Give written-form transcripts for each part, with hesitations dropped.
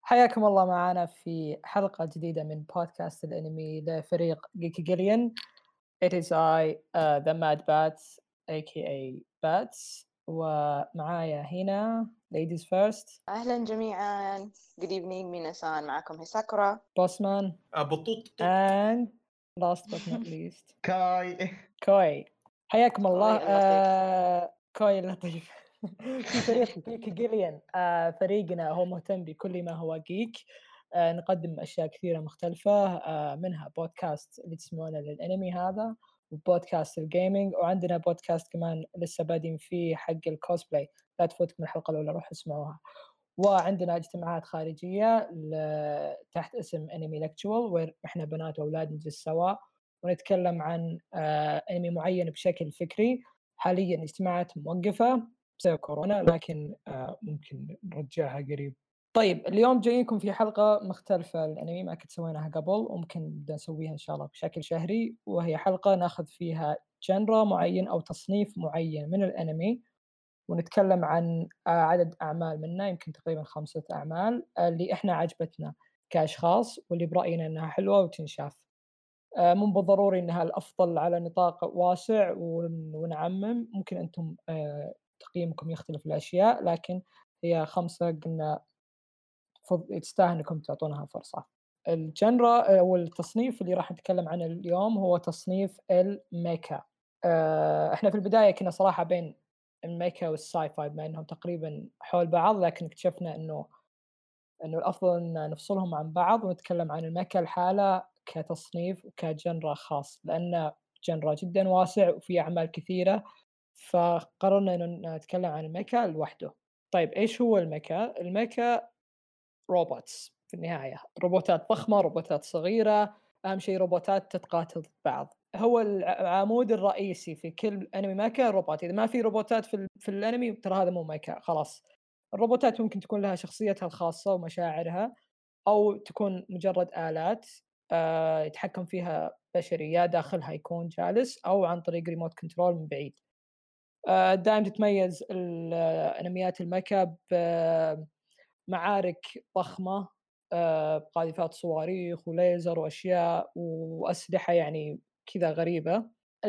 حياكم الله معنا في حلقة جديدة من بودكاست الأنمي لفريق Geeky Gillian. It is I, the Mad Bats, aka Bats. ومعايا هنا ladies first, أهلا جميعا. Good evening ميناسان، معكم هيساكورا. Bossman, بطوط and last but not least كاي. كوي. حياكم الله. كوي اللطيف. كوي اللطيف. في فريق جيك جيليان. فريقنا هو مهتم بكل ما هو جيك. نقدم أشياء كثيرة مختلفة، منها بودكاست اللي تسمعونه للأنمي هذا، وبودكاست الجيمينج، وعندنا بودكاست كمان لسه بادين فيه حق الكوسبلاي. لا تفوتكم الحلقة الأولى، روح اسمعوها. وعندنا اجتماعات خارجية تحت اسم أنمي لكتشوال، وين إحنا بنات وأولاد نجلس سوا ونتكلم عن أنمي معين بشكل فكري. حاليا اجتماعات موقفة بسبب كورونا، لكن ممكن نرجعها قريب. طيب اليوم جايينكم في حلقة مختلفة للأنمي، ما كنت سويناها قبل، وممكن نبدأ نسويها إن شاء الله بشكل شهري، وهي حلقة ناخذ فيها جنرا معين أو تصنيف معين من الأنمي، ونتكلم عن عدد أعمال منه، يمكن تقريبا 5 أعمال اللي إحنا عجبتنا كأشخاص، واللي برأينا أنها حلوة وتنشاف. مو بالضروري أنها الأفضل على نطاق واسع ونعمم، ممكن أنتم تقييمكم يختلف الأشياء، لكن هي 5 قلنا تستاهل أنكم تعطونها فرصة. الجنرا والتصنيف اللي راح نتكلم عنه اليوم هو تصنيف الميكا. إحنا في البداية كنا صراحة بين الميكا والساي فاي، بما إنهم تقريبا حول بعض، لكن اكتشفنا إنه الأفضل إن نفصلهم عن بعض ونتكلم عن الميكا الحالة كتصنيف وكجنرا خاص، لأنه جنرا جدا واسع وفي أعمال كثيرة، فقررنا إنه نتكلم عن الميكا لوحده. طيب إيش هو الميكا؟ الميكا روبوتس في النهاية، روبوتات ضخمة، روبوتات صغيرة، أهم شيء روبوتات تتقاتل ضد بعض. هو العمود الرئيسي في كل أنمي ميكا روبوت. إذا ما في روبوتات في الأنمي ترى هذا مو ميكا خلاص. الروبوتات ممكن تكون لها شخصيتها الخاصة ومشاعرها، أو تكون مجرد آلات يتحكم فيها بشري، يا داخلها يكون جالس أو عن طريق ريموت كنترول من بعيد. دائما تتميز الأنميات الميكا بمعارك ضخمة، بقاذفات صواريخ وليزر وأشياء وأسلحة يعني كذا غريبة.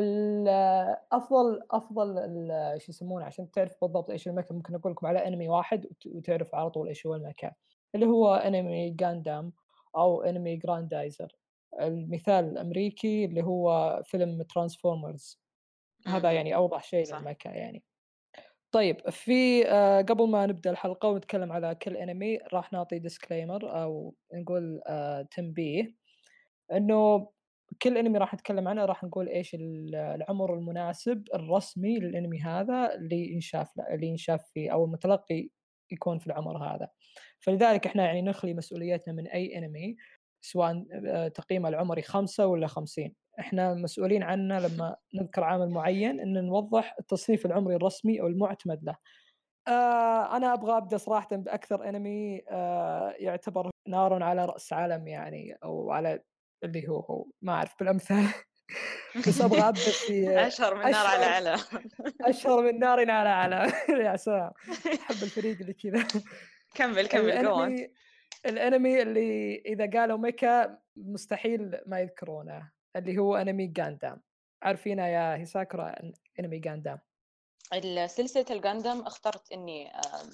أفضل شو يسمونه، عشان تعرف بالضبط إيش الميكا، ممكن أقول لكم على أنمي واحد وتعرف على طول إيش هو الميكا، اللي هو أنمي غاندام أو أنمي جراندايزر. المثال الأمريكي اللي هو فيلم ترانسفورمرز، هذا يعني أوضح شيء صح. للميكا يعني. طيب في قبل ما نبدأ الحلقة ونتكلم على كل أنمي، راح نعطي ديسكليمر أو نقول تنبيه إنه كل أنمي راح نتكلم عنه راح نقول إيش العمر المناسب الرسمي للأنمي هذا اللي ينشاف فيه، أو المتلقي يكون في العمر هذا. فلذلك إحنا يعني نخلي مسؤوليتنا من أي أنمي، سواء تقييمه العمري 5 ولا 50. إحنا مسؤولين عنه لما نذكر عامل معين إن نوضح التصنيف العمري الرسمي أو المعتمد له. أنا أبغى أبدأ صراحةً بأكثر أنمي يعتبر نار على رأس علم يعني، أو على اللي هو ما أعرف بالأمثال. بس أبغى أبدأ في أشهر من نار على علم. أشهر من نار على علم. يا سلام، أحب الفريق اللي كذا. كمل go on. الأنمي اللي إذا قالوا ميكا مستحيل ما يذكرونه، اللي هو أنمي غاندام. عارفينه يا هيساكورا أنمي غاندام؟ سلسلة الغاندام اخترت إني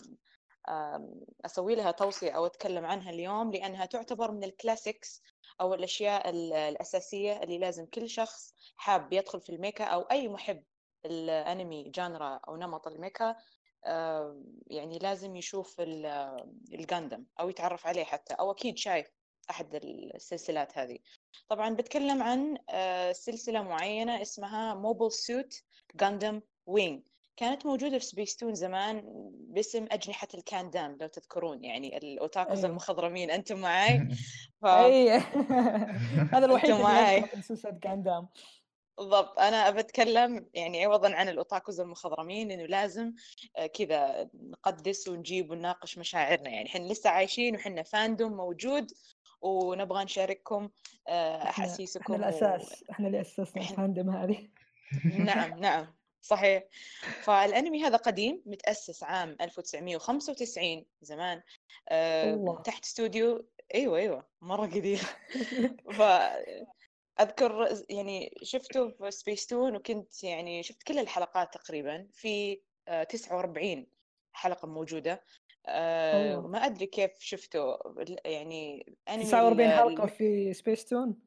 أسوي لها توصية أو أتكلم عنها اليوم، لأنها تعتبر من الكلاسيكس أو الأشياء الأساسية اللي لازم كل شخص حاب يدخل في الميكا أو أي محب الأنمي جانرا أو نمط الميكا يعني لازم يشوف الغاندام أو يتعرف عليه حتى، أو أكيد شايف أحد السلسلات هذه. طبعا بتكلم عن سلسلة معينة اسمها موبل سوت غاندام وينج، كانت موجودة في سبيستون زمان باسم أجنحة الكاندام لو تذكرون، يعني الأوتاكوز أي المخضرمين. أنتم معاي؟ أي هذا الوحيد أنتم اللي معاي أذكره من سلسلة غاندام. بالضبط. أنا بتكلم يعني عوضا عن الأوتاكوز المخضرمين إنه لازم كذا نقدس ونجيب ونناقش مشاعرنا، يعني إحنا لسه عايشين وإحنا فاندوم موجود ونبغى نشارككم إحنا أحاسيسكم الأساس، إحنا اللي أسسنا إحنا الفاندم هذه. نعم صحيح. فالأنمي هذا قديم، متأسس عام 1995 زمان، الله. تحت استوديو. أيوة مرة قديم. فأذكر يعني شفته في سبيستون، وكنت يعني شفت كل الحلقات تقريبا، في 49 حلقة موجودة. الله، ما أدري كيف شفته، يعني أنمي 49 حلقة في سبيس تون.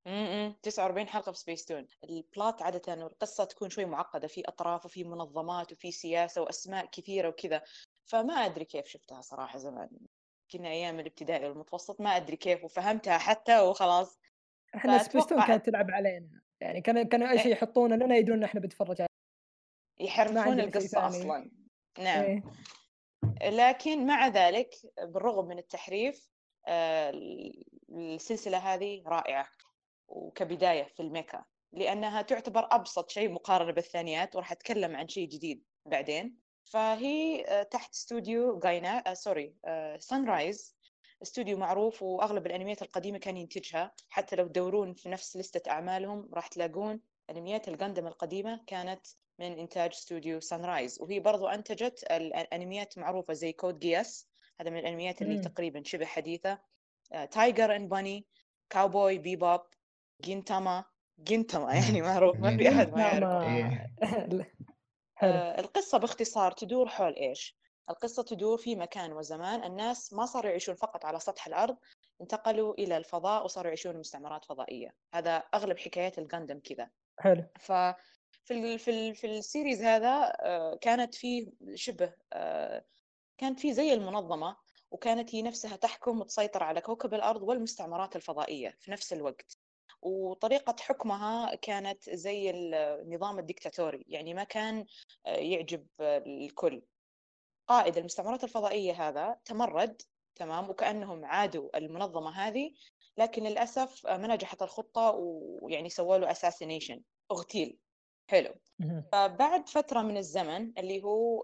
49 حلقة في سبيس تون. البلات عادة القصة تكون شوي معقدة، في أطراف وفي منظمات وفي سياسة وأسماء كثيرة وكذا. فما أدري كيف شفتها صراحة زمان، كنا أيام الابتدائي والمتوسط، ما أدري كيف وفهمتها حتى وخلاص. إحنا سبيس تون فأتوقع كانت تلعب علينا، يعني كانوا أي إيه، شيء يحطونه لنا يدرون إن إحنا بنتفرج عليه، ما يحرفون عندنا شيء القصة ثاني. أصلا. نعم. إيه. لكن مع ذلك بالرغم من التحريف، السلسلة هذه رائعة وكبداية في الميكا، لأنها تعتبر أبسط شيء مقارنة بالثانيات، وراح أتكلم عن شيء جديد بعدين. فهي تحت استوديو جاينا، سوري، سان رايز. استوديو معروف، وأغلب الأنميات القديمة كان ينتجها. حتى لو تدورون في نفس لستة أعمالهم راح تلاقون أنميات الغاندم القديمة كانت من إنتاج استوديو سان رايز. وهي برضو أنتجت الأنميات معروفة زي كود جياس، هذا من الأنميات اللي إمم. تقريبا شبه حديثة. تايجر اند باني، كاوبوي بيبوب، جينتاما. جينتاما يعني معروف، ما في أحد ما يعرفه. إيه. حلو. القصة باختصار تدور حول إيش؟ القصة تدور في مكان وزمان الناس ما صاروا يعيشون فقط على سطح الأرض، انتقلوا إلى الفضاء وصاروا يعيشون مستعمرات فضائية. هذا أغلب حكايات الغاندم كذا. حلو. ففي في السيريز هذا كانت فيه شبه كانت في زي المنظمة، وكانت هي نفسها تحكم وتسيطر على كوكب الأرض والمستعمرات الفضائية في نفس الوقت. وطريقة حكمها كانت زي النظام الديكتاتوري، يعني ما كان يعجب الكل. قائد المستعمرات الفضائية هذا تمرد، تمام، وكأنهم عادوا المنظمة هذه، لكن للأسف ما نجحت الخطة، ويعني سووا له assassination، اغتيل. حلو. اهم. فبعد فترة من الزمن اللي هو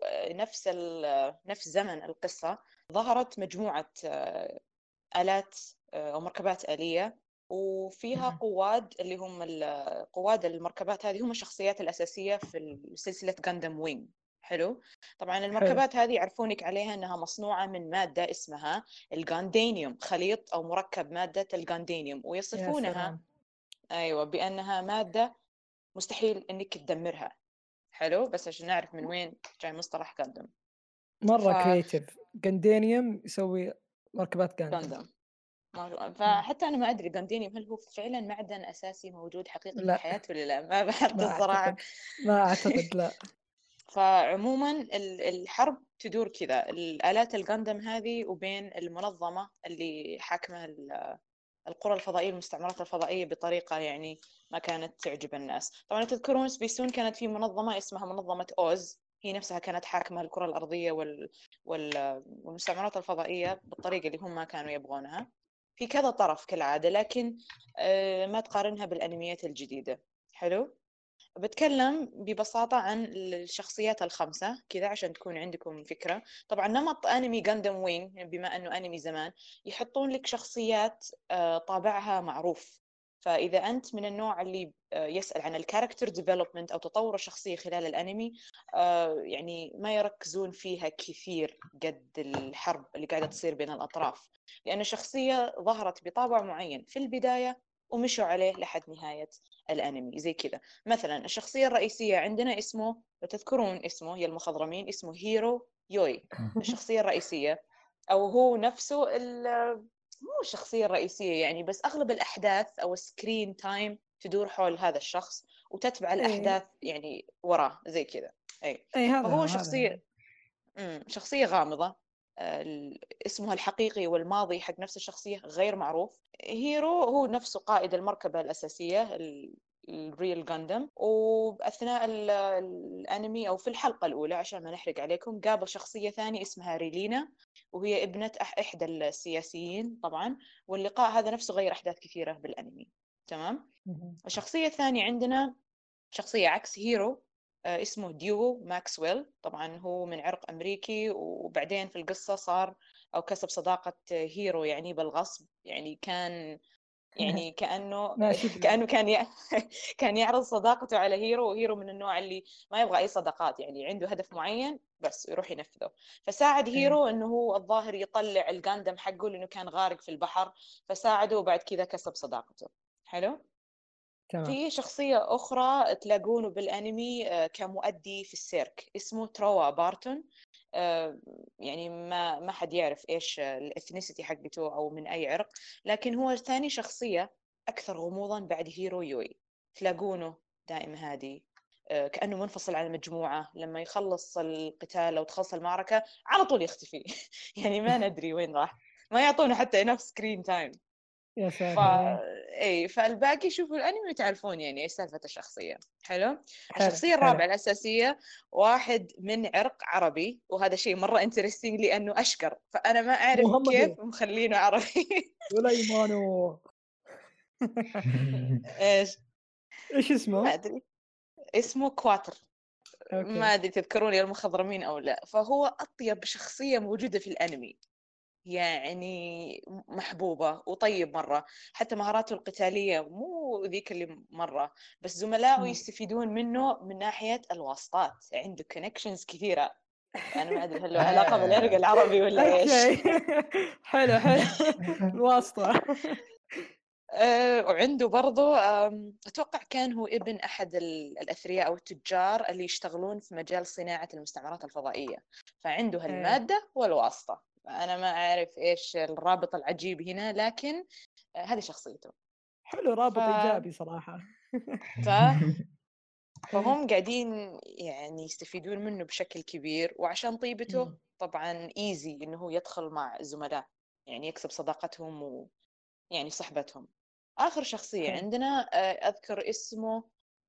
نفس زمن القصة، ظهرت مجموعة آلات أو مركبات آلية، وفيها اهم. قواد اللي هم قواد المركبات هذه هم الشخصيات الأساسية في سلسلة غاندام وينج. حلو. طبعا حلو. المركبات هذه يعرفونك عليها أنها مصنوعة من مادة اسمها الغاندينيوم، خليط أو مركب مادة الغاندينيوم، يا ويصفونها سلام! أيوة بأنها مادة مستحيل أنك تدمرها. حلو، بس عشان نعرف من وين جاي مصطلح غاندم. مرة ف creative. Gundanium يسوي مركبات Gundam. غاندم إمم. فحتى أنا ما أدري غاندينيوم هل هو فعلا معدن أساسي موجود حقيقي في لأ، الحياة ولا لا، ما بحثت ما الصراحة. أعتقد، ما أعتقد لأ. فعموما الحرب تدور كذا، الآلات الغاندم هذه وبين المنظمة اللي حاكمة القرى الفضائية، المستعمرات الفضائية، بطريقة يعني ما كانت تعجب الناس. طبعا تذكرون سبيسون كانت في منظمة اسمها منظمة أوز، هي نفسها كانت حاكمة الكرة الأرضية والمستعمرات الفضائية بالطريقة اللي هم كانوا يبغونها. في كذا طرف كالعادة، لكن ما تقارنها بالأنميات الجديدة. حلو. بتكلم ببساطة عن الشخصيات الخمسة كذا عشان تكون عندكم فكرة. طبعا نمط أنمي غاندام وينج بما أنه أنمي زمان، يحطون لك شخصيات طابعها معروف. فإذا أنت من النوع اللي يسأل عن الكاركتر ديفلوبمنت أو تطور الشخصية خلال الأنمي، يعني ما يركزون فيها كثير قد الحرب اللي قاعدة تصير بين الأطراف، لأن الشخصية ظهرت بطابع معين في البداية ومشوا عليه لحد نهاية الأنمي زي كذا. مثلا الشخصية الرئيسية عندنا اسمه، لو تذكرون اسمه يا المخضرمين، اسمه هيرو يوي. الشخصية الرئيسية، أو هو نفسه مو الشخصية الرئيسية يعني، بس أغلب الأحداث أو السكرين تايم تدور حول هذا الشخص، وتتبع إيه. الأحداث يعني وراه زي كذا. أي. إيه، هذا هو، فهو هذا هو. شخصية غامضة. اسمها الحقيقي والماضي حق نفس الشخصية غير معروف. هيرو هو نفسه قائد المركبة الأساسية الريل غاندم. وأثناء الأنمي أو في الحلقة الأولى عشان ما نحرق عليكم، قابل شخصية ثانية اسمها ريلينا، وهي ابنة إحدى السياسيين طبعا. واللقاء هذا نفسه غير أحداث كثيرة بالأنمي. تمام. اهم. الشخصية الثانية عندنا شخصية عكس هيرو، اسمه ديو ماكسويل. طبعا هو من عرق أمريكي، وبعدين في القصة صار أو كسب صداقة هيرو يعني بالغصب، يعني كان يعني كأنه ماشي بلاد. كأنه كان يعرض صداقته على هيرو، وهيرو من النوع اللي ما يبغى أي صداقات، يعني عنده هدف معين بس يروح ينفذه. فساعد إيه، هيرو إنه هو الظاهر يطلع الجاندم حقه لأنه كان غارق في البحر، فساعده وبعد كذا كسب صداقته. حلو. تمام. في شخصية أخرى تلاقونه بالأنمي كمؤدي في السيرك، اسمه تروا بارتون. يعني ما حد يعرف إيش الإثنيسيتي حقته أو من أي عرق، لكن هو ثاني شخصية أكثر غموضا بعد هيرو يوي. تلاقونه دائما هادي، كأنه منفصل عن المجموعة. لما يخلص القتال أو تخلص المعركة على طول يختفي. يعني ما ندري وين راح، ما يعطونه حتى enough screen time. يا ف ساتر، إيه. اي فالباقي شوفوا الانمي وتعرفون يعني ايش سالفه الشخصيه. حلو. حلو الشخصيه حلو. الرابعه الاساسيه واحد من عرق عربي، وهذا شيء مره انترستنج لانه اشقر، فانا ما اعرف محمد كيف مخلينه عربي. سليمانو. ايش؟ ايش ما اسمه؟ ادري. اسمه كواتر. ما اوكي. ادري تذكروني المخضرمين او لا. فهو اطيب شخصيه موجوده في الانمي، يعني محبوبة وطيب مرة. حتى مهاراته القتالية مو ذيك اللي مرة، بس زملائه مم. يستفيدون منه من ناحية الواسطات، عنده كونكشنز كثيرة. أنا ما أدري هل له علاقة بالعرق آه. العربي ولا إيش. اوكي. حلو حلو. الواسطة. وعنده برضو أتوقع كان هو ابن أحد الأثرياء أو التجار اللي يشتغلون في مجال صناعة المستعمرات الفضائية، فعنده ايه، هالمادة والواسطة. أنا ما أعرف إيش الرابط العجيب هنا، لكن هذه شخصيته. حلو، ف... رابط ايجابي صراحة. ف... ايه. فهم قاعدين يعني يستفيدون منه بشكل كبير، وعشان طيبته مم. طبعا إيزي إنه هو يدخل مع الزملاء، يعني يكسب صداقتهم ويعني صحبتهم. آخر شخصية حلو. عندنا أذكر اسمه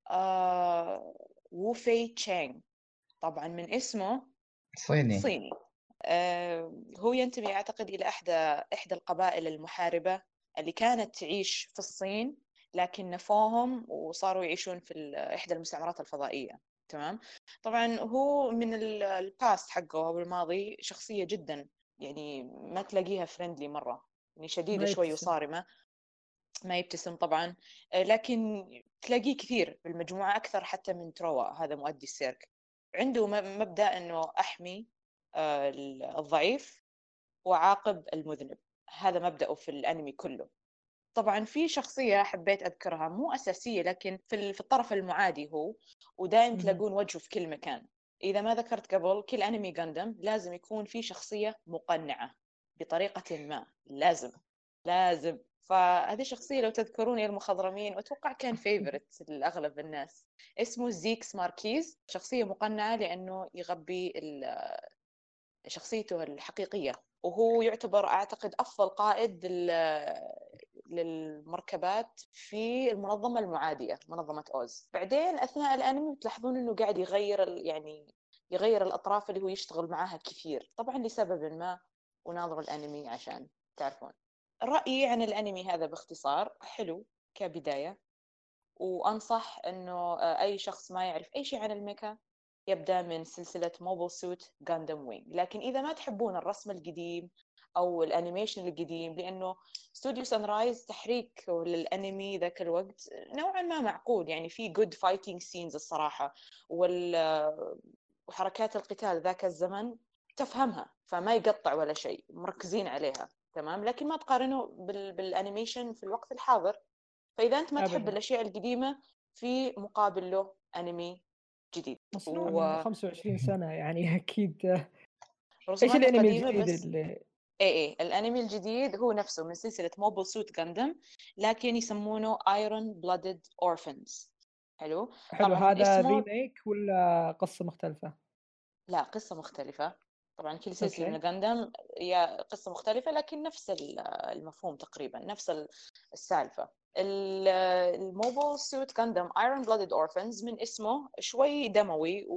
ووفي تشانغ. طبعا من اسمه صيني. صيني. هو ينتمي أعتقد إلى إحدى القبائل المحاربة اللي كانت تعيش في الصين، لكن نفوهم وصاروا يعيشون في إحدى المستعمرات الفضائية. تمام. طبعا هو من الباست حقه أو الماضي شخصية جدا يعني ما تلاقيها فريندلي مرة، يعني شديدة ما شوي يبتسم. وصارمة. ما يبتسم طبعا. لكن تلاقيه كثير بالمجموعة أكثر حتى من تروا، هذا مؤدي السيرك. عنده مبدأ أنه أحمي الضعيف وعاقب المذنب. هذا مبدأه في الأنمي كله. طبعا في شخصية حبيت أذكرها مو أساسية لكن في الطرف المعادي هو، ودائما مهم. تلاقون وجهه في كل مكان. إذا ما ذكرت قبل، كل أنمي غاندم لازم يكون في شخصية مقنعة بطريقة ما، لازم. فهذه الشخصية لو تذكرون يا المخضرمين، وأتوقع كان فيفورت لأغلب الناس، اسمه زيكس ماركيز. شخصية مقنعة لأنه يغبي شخصيته الحقيقية، وهو يعتبر أعتقد أفضل قائد للمركبات في المنظمة المعادية، منظمة أوز. بعدين أثناء الأنمي تلاحظون أنه قاعد يغير يعني يغير الأطراف اللي هو يشتغل معاها كثير، طبعا لسبب ما، وناظروا الأنمي عشان تعرفون. رأيي عن الأنمي هذا باختصار حلو كبداية، وأنصح أنه أي شخص ما يعرف أي شيء عن الميكا يبدأ من سلسلة موبل سوت غاندام وينج. لكن إذا ما تحبون الرسم القديم أو الأنيميشن القديم، لأنه استوديو سان رايز تحريك للأنمي ذاك الوقت نوعا ما معقول، يعني في good fighting scenes الصراحة، وحركات القتال ذاك الزمن تفهمها، فما يقطع ولا شيء، مركزين عليها تمام. لكن ما تقارنه بالأنيميشن في الوقت الحاضر. فإذا أنت ما تحب ابدا. الأشياء القديمة، في مقابل له أنمي جديد مصنوع من 25 سنة يعني اكيد. ايش ورسوماته الانمي قديمة الجديد بس. اللي؟ ايه الأنمي الجديد هو نفسه من سلسلة موبل سوت غاندم، لكن يسمونه ايرون بلودد اورفنز. حلو. حلو، طبعا من هذا اسمه. ريميك ولا قصة مختلفة؟ لا، قصة مختلفة. طبعا كل سلسلة من اوكي. غاندم هي قصة مختلفة، لكن نفس المفهوم تقريبا، نفس السالفة. الموبل سوت غاندم ايرون بلودد اورفنز من اسمه شوي دموي،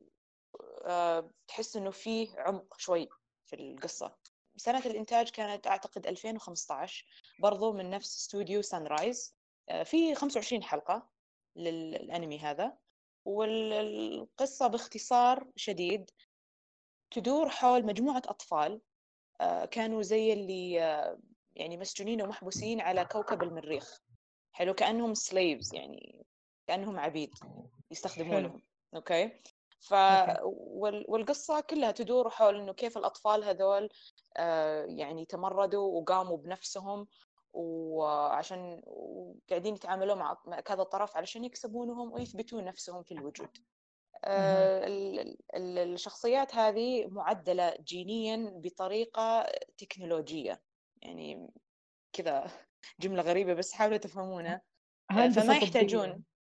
تحس انه فيه عمق شوي في القصة. سنة الإنتاج كانت أعتقد 2015، برضو من نفس استوديو سان رايز. في 25 حلقة للأنمي هذا. والقصة باختصار شديد تدور حول مجموعة أطفال كانوا زي اللي يعني مسجونين ومحبوسين على كوكب المريخ. حلو، كأنهم slaves، يعني كأنهم عبيد حلو. يستخدمونهم. أوكي. اوكي. والقصة كلها تدور حول إنه كيف الأطفال هذول يعني تمردوا وقاموا بنفسهم، وعشان قاعدين يتعاملوا مع كذا طرف علشان يكسبونهم ويثبتون نفسهم في الوجود. اها. الشخصيات هذه معدلة جينيا بطريقة تكنولوجية، يعني كذا جملة غريبة بس حاولوا تفهمونها. هندسة فما طبية. يحتاجون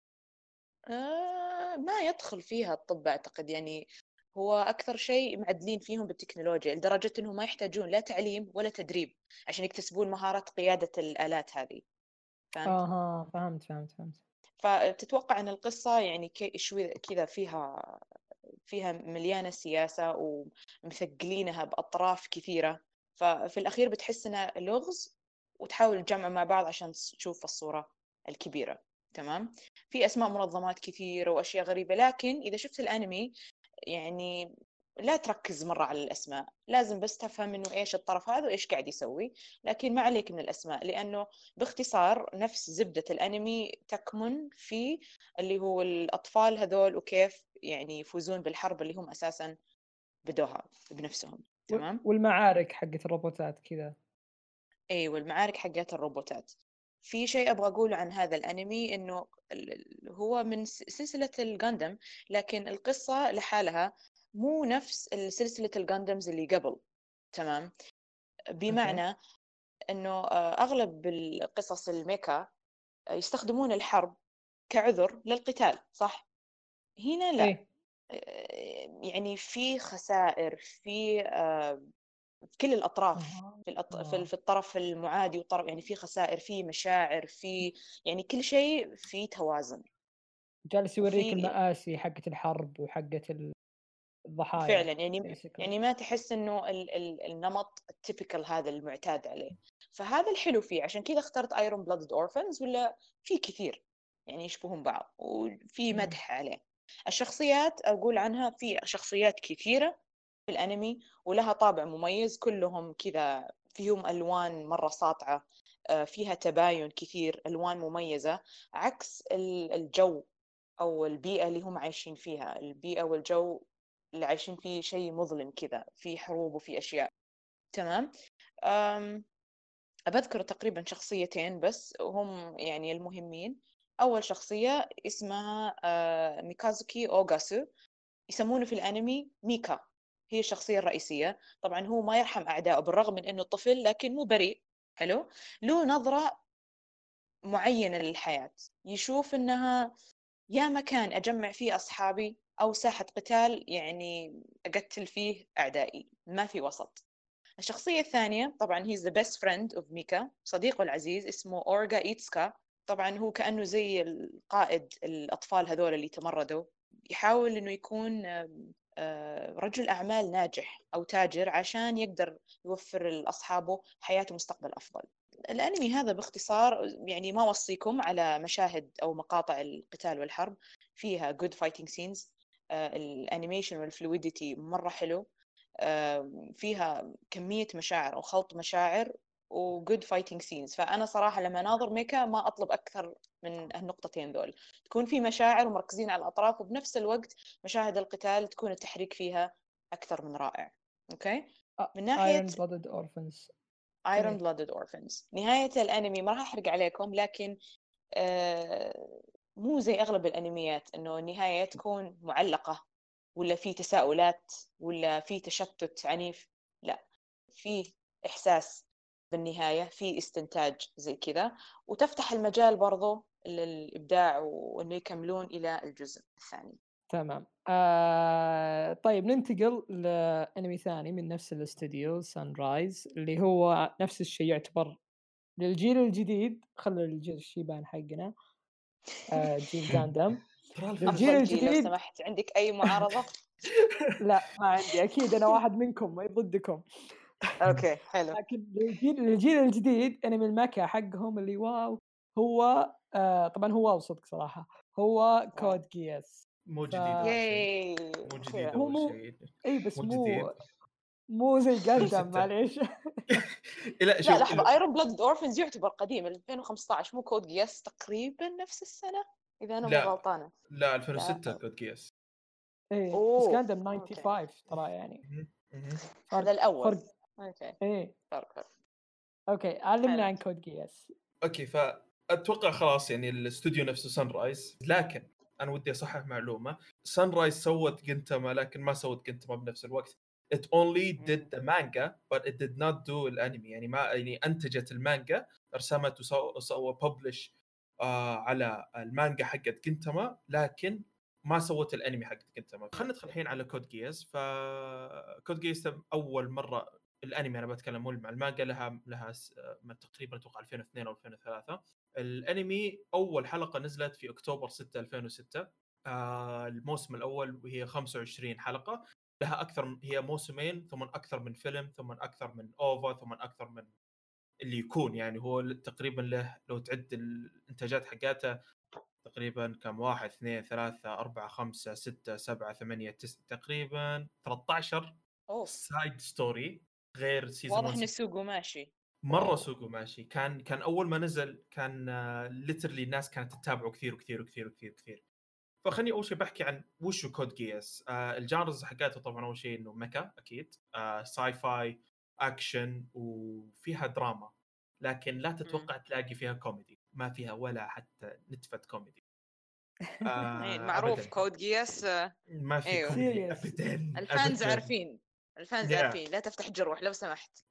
ما يدخل فيها الطب أعتقد، يعني هو أكثر شيء معدلين فيهم بالتكنولوجيا لدرجة أنهم ما يحتاجون لا تعليم ولا تدريب عشان يكتسبون مهارة قيادة الآلات هذه. فهمت؟ اها، فهمت. فتتوقع أن القصة يعني شوي كذا فيها مليانة سياسة ومثقلينها بأطراف كثيرة، ففي الأخير بتحس إنها لغز وتحاول تجمع مع بعض عشان تشوف الصورة الكبيرة. تمام. في أسماء منظمات كثيرة وأشياء غريبة، لكن إذا شفت الأنمي يعني لا تركز مرة على الأسماء، لازم بس تفهم إنه إيش الطرف هذا وإيش قاعد يسوي، لكن ما عليك من الأسماء، لأنه باختصار نفس زبدة الأنمي تكمن في اللي هو الأطفال هذول وكيف يعني يفوزون بالحرب اللي هم أساسا بدوها بنفسهم. تمام. والمعارك حقت الروبوتات كذا. أيوة، المعارك حقت الروبوتات. في شيء أبغى أقوله عن هذا الأنمي، إنه هو من سلسلة الغاندم، لكن القصة لحالها مو نفس سلسلة الغاندمز اللي قبل. تمام. اوكي. بمعنى إنه أغلب القصص الميكا يستخدمون الحرب كعذر للقتال، صح؟ هنا لا. ايه. يعني في خسائر في كل الأطراف، اها. في الطرف المعادي والطرف، يعني في خسائر، في مشاعر، يعني كل شيء في توازن. جالس يوريك وفي المآسي حقت الحرب وحقت الضحايا فعلا basically. يعني ما تحس انه النمط التيبيكال هذا المعتاد عليه. فهذا الحلو فيه، عشان كذا اخترت ايرون بلادد اورفنز، ولا في كثير يعني يشبهون بعض وفي مم. مدح عليه. الشخصيات اقول عنها، في شخصيات كثيرة في الانمي ولها طابع مميز، كلهم كذا فيهم الوان مرة ساطعة، فيها تباين كثير، الوان مميزة، عكس الجو او البيئة اللي هم عايشين فيها. البيئة والجو اللي عايشين فيه شيء مظلم كذا، في حروب وفي أشياء. تمام. أم، أبذكر تقريبا شخصيتين بس هم يعني المهمين. أول شخصية اسمها ميكازوكي أوغاسو، يسمونه في الأنمي ميكا، هي الشخصية الرئيسية. طبعا هو ما يرحم أعدائه بالرغم من أنه طفل، لكن مو بريء. حلو. له نظرة معينة للحياة، يشوف أنها يا مكان أجمع فيه أصحابي أو ساحة قتال يعني أقتل فيه أعدائي، ما في وسط. الشخصية الثانية طبعا he's the best friend of ميكا، صديقه العزيز، اسمه أورغا إيتسكا. طبعا هو كأنه زي القائد الأطفال هذول اللي تمردوا، يحاول إنه يكون رجل أعمال ناجح أو تاجر عشان يقدر يوفر لأصحابه حياة ومستقبل أفضل. الأنمي هذا باختصار، يعني ما وصيكم على مشاهد أو مقاطع القتال والحرب، فيها good fighting scenes، الأنيميشن والفلويديتي مرة حلو، فيها كمية مشاعر أو خلط مشاعر وجود فايتنج سينز. فأنا صراحة لما ناظر ميكا ما أطلب أكثر من النقطتين ذول، تكون في مشاعر ومركزين على الأطراف، وبنفس الوقت مشاهد القتال تكون التحريك فيها أكثر من رائع. أوكي. من ناحية ايرون بلودد اورفنز. Iron جميل. Blooded Orphans، نهاية الأنمي ما راح أحرق عليكم، لكن مو زي أغلب الأنميات إنه النهاية تكون معلقة ولا في تساؤلات ولا في تشتت عنيف. لا، في إحساس بالنهاية، في استنتاج زي كذا، وتفتح المجال برضو للإبداع وإنه يكملون إلى الجزء الثاني. تمام. طيب ننتقل لانمي ثاني من نفس الاستوديو سان رايز، اللي هو نفس الشيء يعتبر للجيل الجديد، خلى الجيل الشيبان حقنا، جيل غاندام. للجيل أفضل جيل لو الجديد. سمحت، عندك أي معارضة؟ لا ما عندي، اكيد انا واحد منكم ما ضدكم. أوكي حلو. لكن للجيل الجديد انمي المكا حقهم اللي واو، هو طبعا هو واو صدق صراحه، هو واو. كود جياس. مو جديد فهو اول شيء. ياي. مو جديد أخيراً. اول مو، شيء. اي بس مو مو جديد. مو زي جاندام 2006. معليش. لا لا شوف لحظة، ايرون بلاد اورفنز يعتبر قديم 2015، مو كود جياس تقريبا نفس السنة اذا انا مو لا غلطانة. لا 2006 لا. كود جياس. ايه بس اوه جاندام اوكي، 95 ترى يعني هذا فرق الاول. فرق. اوكي ايه فرق. اوكي علمنا حلو. عن كود جياس. اوكي فاتوقع خلاص يعني الاستوديو نفسه سان رايز، لكن انا ودي اصحح معلومه. سان رايز سوت جنتما لكن ما سوت جنتما بنفس الوقت. It only did the manga but it did not do الانمي. يعني ما يعني انتجت المانجا، رسمت وسوى ببلش على المانجا حقت جنتما، لكن ما سوت الانمي حق جنتما. خلينا ندخل الحين على كود جياس. فكود جياس اول مره الانمي، انا بتكلم مو المانجا، لها من تقريبا اتوقع 2002 او 2003. الانمي اول حلقه نزلت في اكتوبر 6 2006. الموسم الاول وهي 25 حلقه، لها اكثر، هي موسمين ثم اكثر من فيلم ثم اكثر من اوفا ثم اكثر من اللي يكون. يعني هو تقريبا له لو تعد الانتاجات حقاته تقريبا كم 1 2 3 4 5 6 7 8 9 تقريبا 13 اوه سايد ستوري غير سيزون واضح 1. انه سوقه ماشي. مره سوقه ماشي. كان اول ما نزل كان ليترلي الناس كانت تتابعه كثير وكثير وكثير وكثير وكثير. فخلني اول شيء بحكي عن وش كود جياس. الجانرز حقاته طبعا اول شيء انه ميكا اكيد، ساي فاي، اكشن، وفيها دراما، لكن لا تتوقع تلاقي فيها كوميدي. ما فيها ولا حتى نتفه كوميدي. معروف ابدا كود جياس. ما في ايوه كوميدي Serious. ابدا الفانز ابدا. عارفين، الفانز Yeah. عارفين، لا تفتح جروح لو سمحت.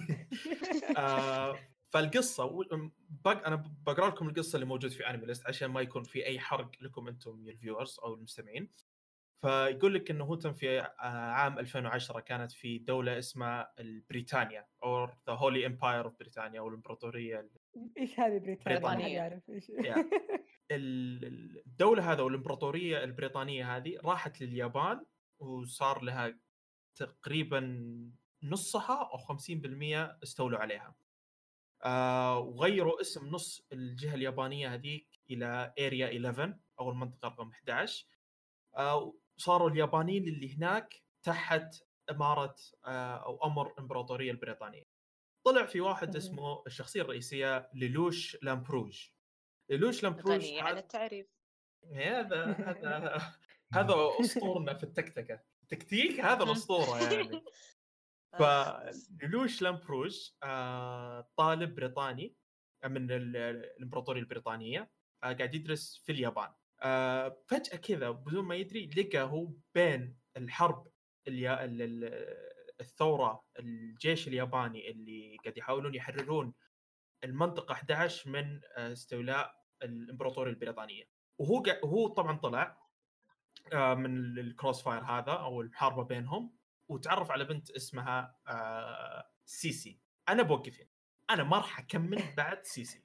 فالقصه انا بقرا لكم القصه اللي موجود في انمي ليست عشان ما يكون في اي حرق لكم انتم يا الفيورز او المستمعين. فيقول لك انه هو في عام 2010 كانت في دوله اسمها بريطانيا او ذا هولي امباير اوف بريطانيا او الامبراطوريه. ايش هذه بريطانيا؟ ما حد بريطانية. يعرف ايش. الدوله هذا والامبراطوريه البريطانيه هذه راحت لليابان، وصار لها تقريبا نصها او 50% استولوا عليها. وغيروا اسم نص الجهه اليابانيه هذيك الى اريا 11 او المنطقه رقم 11. صاروا اليابانيين اللي هناك تحت اماره او امر الامبراطوريه البريطانيه. طلع في واحد اسمه الشخصيه الرئيسيه ليلوش لامبروج. ليلوش لامبروج غني عن التعريف. هذا اسطورنا في التكتكه تكتيك، هذا الاسطوره يعني. فليلوش لامبروج طالب بريطاني من الامبراطوريه البريطانيه، قاعد يدرس في اليابان. فجاه كذا بدون ما يدري لقى هو بين الحرب الثوره الجيش الياباني اللي قاعد يحاولون يحررون المنطقه 11 من استيلاء الامبراطوريه البريطانيه. وهو طبعا طلع من الكروس فاير هذا او الحرب بينهم، وتعرف على بنت اسمها سيسي. انا بوقف هنا، انا ما راح اكمل بعد سيسي.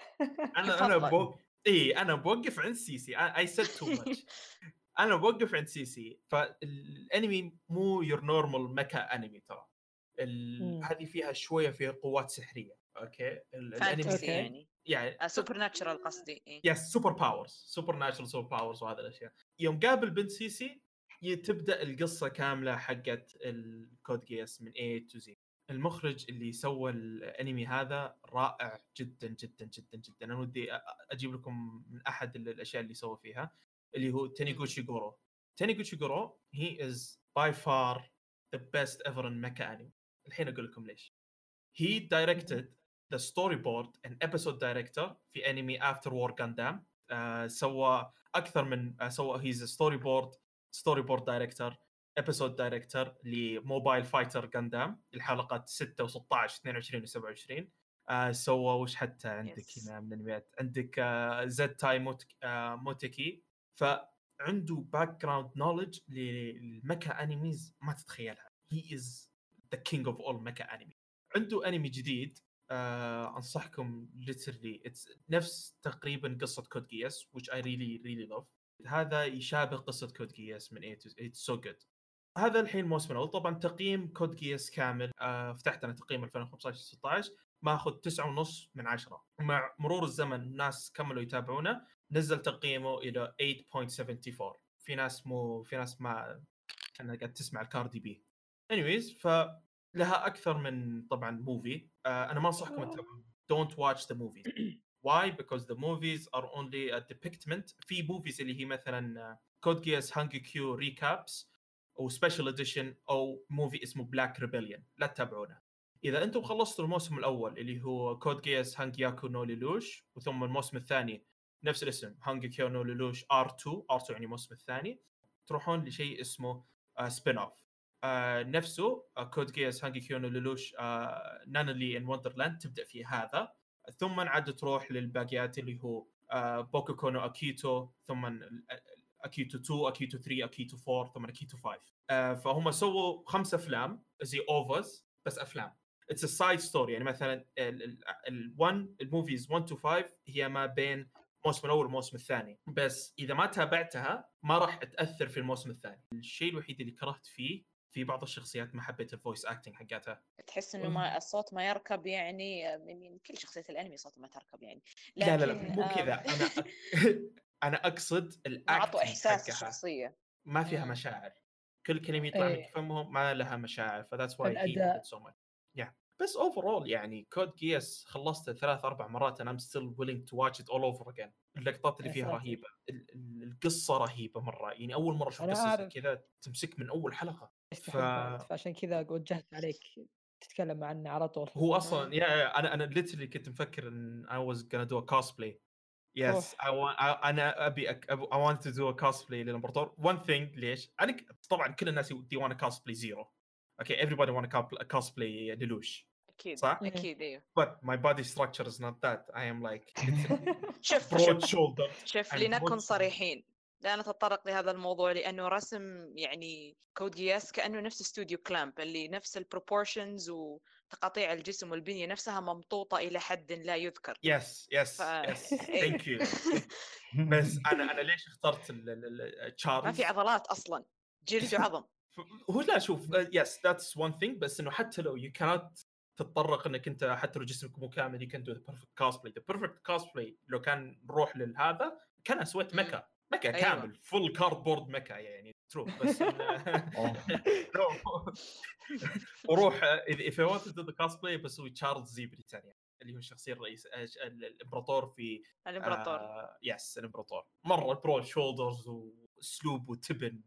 انا بوقف عند سيسي. اي سيد تو ماتش. انا بوقف عند سيسي. فالانمي مو يور نورمال ميكا انمي ترى. هذه فيها شويه فيها قوات سحريه. اوكي فانتسي يعني سوبر يعني ناتشرال قصدي. يس سوبر باورز، سوبر ناتشرال سوبر باورز وهذه الاشياء. يوم قابل بنت سيسي تبدا القصه كامله حقت الكود جياس من A to Z. المخرج اللي سوى الانمي هذا رائع جدا جدا جدا جدا. انا ودي اجيب لكم من احد الاشياء اللي سوى فيها اللي هو تانيغوتشي غورو. تانيغوتشي غورو he is by far the best ever in mecha anime. الحين اقول لكم ليش. he directed the storyboard and episode director في انمي After War Gundam. سوى اكثر من سوى he's a storyboard director episode director لموبايل فايتر Gundam الحلقات 6 و16 22 و27. سوى وش حتى عندك هنا من الانميات عندك زد تاي موتيكي. فعنده باك جراوند نوليدج للميكا انيميز ما تتخيلها. he is the king of all mecha anime. عنده انمي جديد انصحكم literally it's نفس تقريبا قصه كود جياس which I really love. هذا يشابه قصه كود جياس من A to it's so good. هذا الحين موسم الاول. طبعا تقييم كود جياس كامل فتحت انا تقييم 2015 16 ماخذ 9.5 من 10. مع مرور الزمن الناس كملوا يتابعونه نزل تقييمه الى 8.74. في ناس ما انا قاعد تسمع الكاردي بي anyways فلها اكثر من طبعا موفي. انا ما انصحكم تتابعون. don't watch the movies. why? because the movies are only a depictment. في موفيز اللي هي مثلا كود جياس هانجي كيو ريكابس او سبيشال اديشن او موفي اسمه بلاك ريبيليون، لا تتابعونه. اذا انتم خلصتوا الموسم الاول اللي هو كود جياس هانجياكو نو ليلوش، وثم الموسم الثاني نفس الاسم هانجياكو نو ليلوش R2 يعني الموسم الثاني، تروحون لشيء اسمه سبين اوف نفسه كود جياس هانجياكو نو ليلوش نانلي ان وندرلاند، تبدا في هذا، ثم عاد تروح للباقيات اللي هو بوكوكو نو اكيتو، ثم اكيتو 2 اكيتو 3 اكيتو 4 ثم اكيتو 5. فهم سووا 5 افلام زي اوفرز بس افلام. اتس ا سايد ستوري. يعني مثلا الموفيز 1 to 5 هي ما بين الموسم الاول والموسم الثاني، بس اذا ما تابعتها ما راح تاثر في الموسم الثاني. الشيء الوحيد اللي كرهت فيه في بعض الشخصيات ما حبيت الفويس اكتنج حقتها، تحس انه ما الصوت ما يركب يعني من كل شخصيات الانمي صوت ما تركب يعني. لا لكن مو كذا. انا اقصد ما عطوا الاكتنج احساس حقها الشخصيه. ما فيها مشاعر. كل كلمه يطلع من فمهم ما لها مشاعر. فذاتس واي الأداء. هيت سو ماتش. بس اوفرول يعني كود جياس خلصته 3-4 مرات and I'm still willing to watch it all over again. اللقطات اللي فيها رهيبه، القصه رهيبه مره. يعني اول مره اشوف قصه زي كذا تمسك من اول حلقه. فعشان كذا وجهت عليك تتكلم عنه على طول. هو اصلا يا انا literally كنت مفكر ان I was gonna do a cosplay. Yes, أنا أبي I want to do a cosplay للإمبراطور. One thing ليش؟ أنا طبعًا كل الناس they want to cosplay Zero. Okay, everybody want to cosplay Lelouch. أكيد صح؟ أكيد أيوه. But my body structure is not that. I am like شوف broad shouldered. شوف لنكن صريحين، لا نتطرق لهذا الموضوع لأنه رسم يعني كود جياس كأنه نفس استوديو كلامب اللي نفس البروبورشنز وتقاطيع الجسم والبنية نفسها ممطوطة إلى حد لا يذكر. Yes, thank you. بس أنا ليش اخترت تشارلز؟ ما في عضلات أصلاً، جلد وعظم. هو لا شوف yes that's one thing، بس إنه حتى لو you cannot تتطرق انك انت حتى لو جسمك مو كامل you can do the perfect cosplay. The perfect cosplay لو كان نروح لهذا كان سويت ميكا أيوة. كامل full cardboard ميكا يعني true. بس وروح if I wanted to do the cosplay بسوي تشارلز زي بريطانيا اللي هو الشخصية الرئيس الامبراطور في الامبراطور. يس الامبراطور مرة برو شولدرز واسلوب وتبن.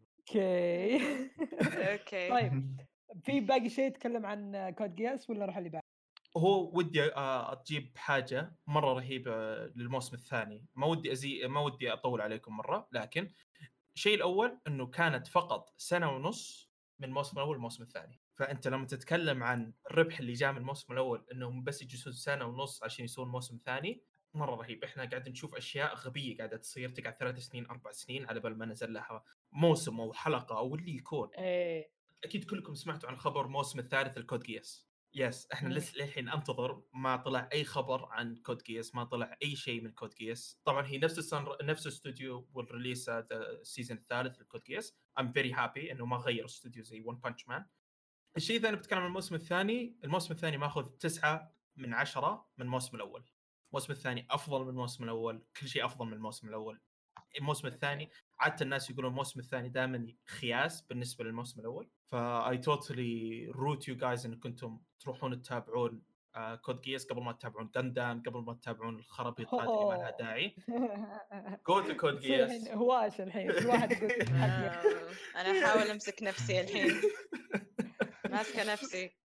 اوكي طيب في باقي شيء يتكلم عن كود جياس ولا نروح اللي بعد؟ هو ودي اجيب حاجه مره رهيبه للموسم الثاني. ما ودي اطول عليكم مره، لكن الشيء الاول انه كانت فقط 1.5 سنة من الموسم الاول للموسم الثاني. فانت لما تتكلم عن الربح اللي جاء من الموسم الاول انهم بس يجلسون 1.5 سنة عشان يسوون موسم ثاني، مره رهيب. احنا قاعد نشوف اشياء غبيه قاعده تصير، تقعد 3 سنين 4 سنين على بال ما نزل لها موسم او حلقه او اللي يكون. اكيد كلكم سمعتوا عن خبر موسم الثالث الكود جياس. يس احنا لسه للحين انتظر، ما طلع اي خبر عن كود جياس، ما طلع اي شيء من كود جياس. طبعا هي نفس الاستوديو والريليس السيزون الثالث لكود جياس. I'm very happy انه ما غير استوديو زي ون بانش مان. الشيء الثاني بتكلم عن الموسم الثاني. الموسم الثاني ماخذ 9 من 10 من الموسم الاول. الموسم الثاني افضل من الموسم الاول، كل شيء افضل من الموسم الاول. الموسم الثاني عادة الناس يقولون الموسم الثاني دائما خياس بالنسبة للموسم الأول. I totally root you guys إن كنتم تروحون تتابعون كود جياس قبل ما تتابعون غاندام، قبل ما تتابعون الخرابيطات اللي ما لها داعي. go to كود جياس. هواش الحين كل واحد يقول أنا أحاول أمسك نفسي الحين ماسكة نفسي.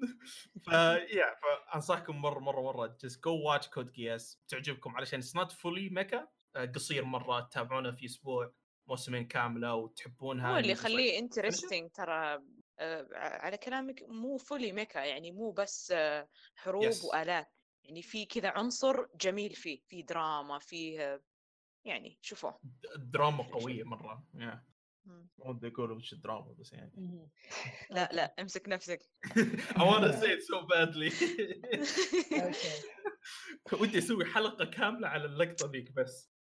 فأنصحكم مرة just go watch كود جياس، تعجبكم علشان it's not fully mecha. قصير مرة تتابعونه في أسبوع موسمين كاملة وتحبونها. هو اللي يخليه انترستينج ترى. على كلامك مو فولي ميكا يعني مو بس حروب وآلات، يعني في كذا عنصر جميل فيه دراما، فيه يعني شوفوه دراما قوية مرة. ما ودي أقول وش الدراما بس يعني لا امسك نفسك. I want to say it so badly. ودي أسوي حلقة كاملة على اللقطة ذيك بس.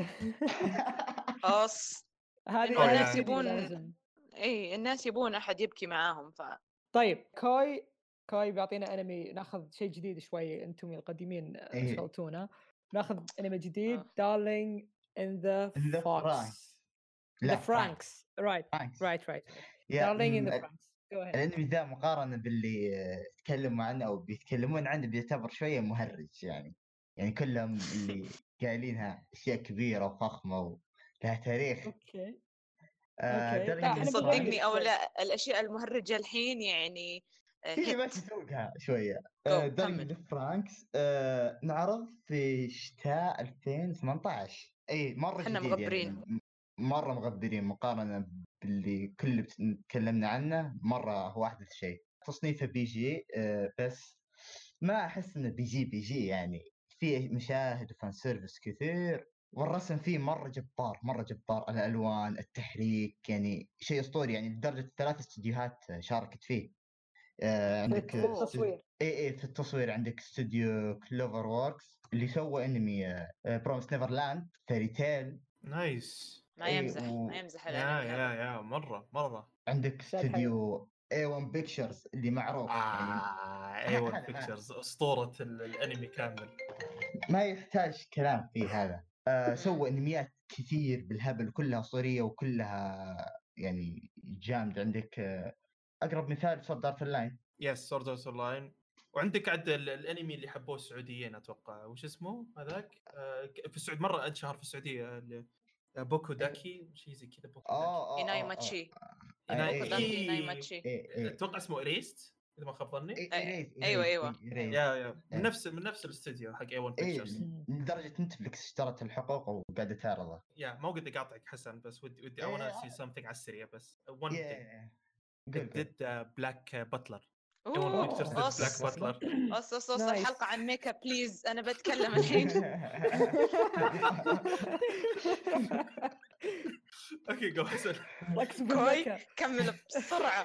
هذه الناس يبون الناس يبون أحد يبكي معاهم. طيب كوي بيعطينا انمي، ناخذ شيء جديد شوي. انتم القديمين شغلتونا، ناخذ انمي جديد Darling in the Franxx. Right. Darling in the Franxx. الانمي ذا مقارنة باللي تكلموا عنه او بيتكلمون عنه بيعتبر شوية مهرج يعني كلهم اللي قايلينها اشياء كبيرة وفخمة ولها تاريخ. اوكي درجة لا، أنا الإخراج صدقني او شوي. لا، الاشياء المهرجه الحين يعني هي ما هيت. تسوقها شوية. جو درجة كمل. الفرانكس نعرض في شتاء 2018. اي مرة احنا جديد مغبرين. يعني مرة مغبرين مقارنة باللي كل تكلمنا عنه. مرة هو أحدث شيء. تصنيفه بي جي بس ما أحس إنه بي جي يعني فيه مشاهد وفان سيرفيس كثير، والرسم فيه مرة جبار الألوان التحريك يعني شيء أسطوري يعني لدرجة 3 استديوهات شاركت فيه. عندك في التصوير. اي في التصوير عندك استوديو كلوفر ووركس اللي سوى انمي برومس نيفرلاند، فيري تيل. نايس. ما يمزح الانمي هذا. يا مرة عندك شاد حيل. استوديو A1 بيكتشرز اللي معروف يعني ايوه هذا بيكتشرز اسطورة الانمي كامل. ما يحتاج كلام فيه هذا. سوى انميات كثير بالهبل كلها اسطوريه وكلها يعني جامد. عندك اقرب مثال سورد ارت لاين. يس سورد ارت لاين. وعندك عاد الانمي اللي حبوه السعوديين اتوقع وش اسمه هذاك في السعوديه مره انشهر في السعوديه بوكو داكي شيء زي كذا. بوكو داكي إيناي ماتشي. بوكو داكي إيناي ماتشي. اتوقع اسمه اريست اذا ما خاب ظني. ايوه يا من نفس الاستوديو حق A1 بيكتشرز. لدرجه نتفلكس اشترت الحقوق وقاعده تعرضه. يا ما قد اقاطعك حسن بس ودي I wanna see something على السريع بس one thing. did Black Butler. A1 Pictures did Black Butler. أص الحلقة عن ميك اب بليز. أنا بتكلم الحين. اوكي جو حسن. كوي كمل بسرعة.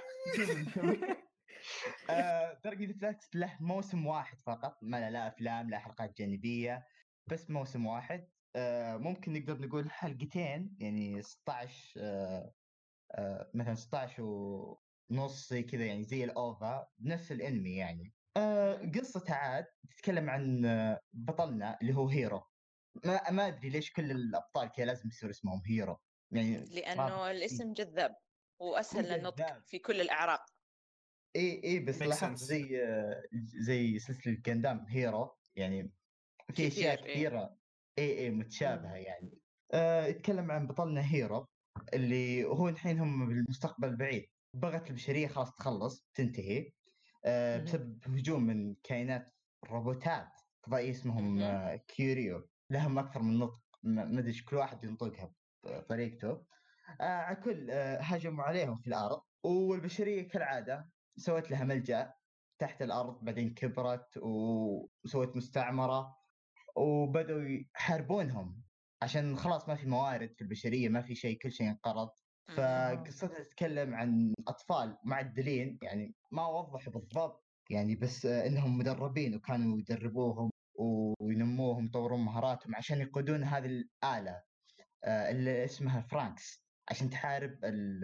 درجة نتفلكس له موسم واحد فقط، ما لا افلام لا حلقات جانبية، بس موسم واحد. ممكن نقدر نقول حلقتين يعني 16 مثلا 16 ونص زي كذا يعني زي الاوفا نفس الانمي يعني. قصة عاد تتكلم عن بطلنا اللي هو هيرو. ما ادري ليش كل الابطال كذا لازم يصير اسمهم هيرو يعني لأنه الاسم جذاب وأسهل للنطق في كل الأعراق. اي بس لاحظت زي سلسلة جاندام هيرو يعني في اشياء كثيرة اي متشابهة يعني. يتكلم عن بطلنا هيرو اللي هو الحين هم بالمستقبل البعيد بغت البشرية خلاص تنتهي بسبب هجوم من كائنات روبوتات فضائية اسمهم كيوريو، لهم أكثر من نطق ما أدري كل واحد ينطقها بطريقته. على كل هجموا عليهم في الأرض، والبشرية كالعادة سوت لها ملجأ تحت الأرض، بعدين كبرت وسوت مستعمرة وبدأوا يحاربونهم عشان خلاص ما في موارد في البشرية، ما في شيء، كل شيء انقرض. فقصتها تتكلم عن أطفال معدلين يعني ما وضحوا بالضبط يعني، بس إنهم مدربين وكانوا يدربوهم وينموهم يطورون مهاراتهم عشان يقودون هذه الآلة اللي اسمها فرانكس عشان تحارب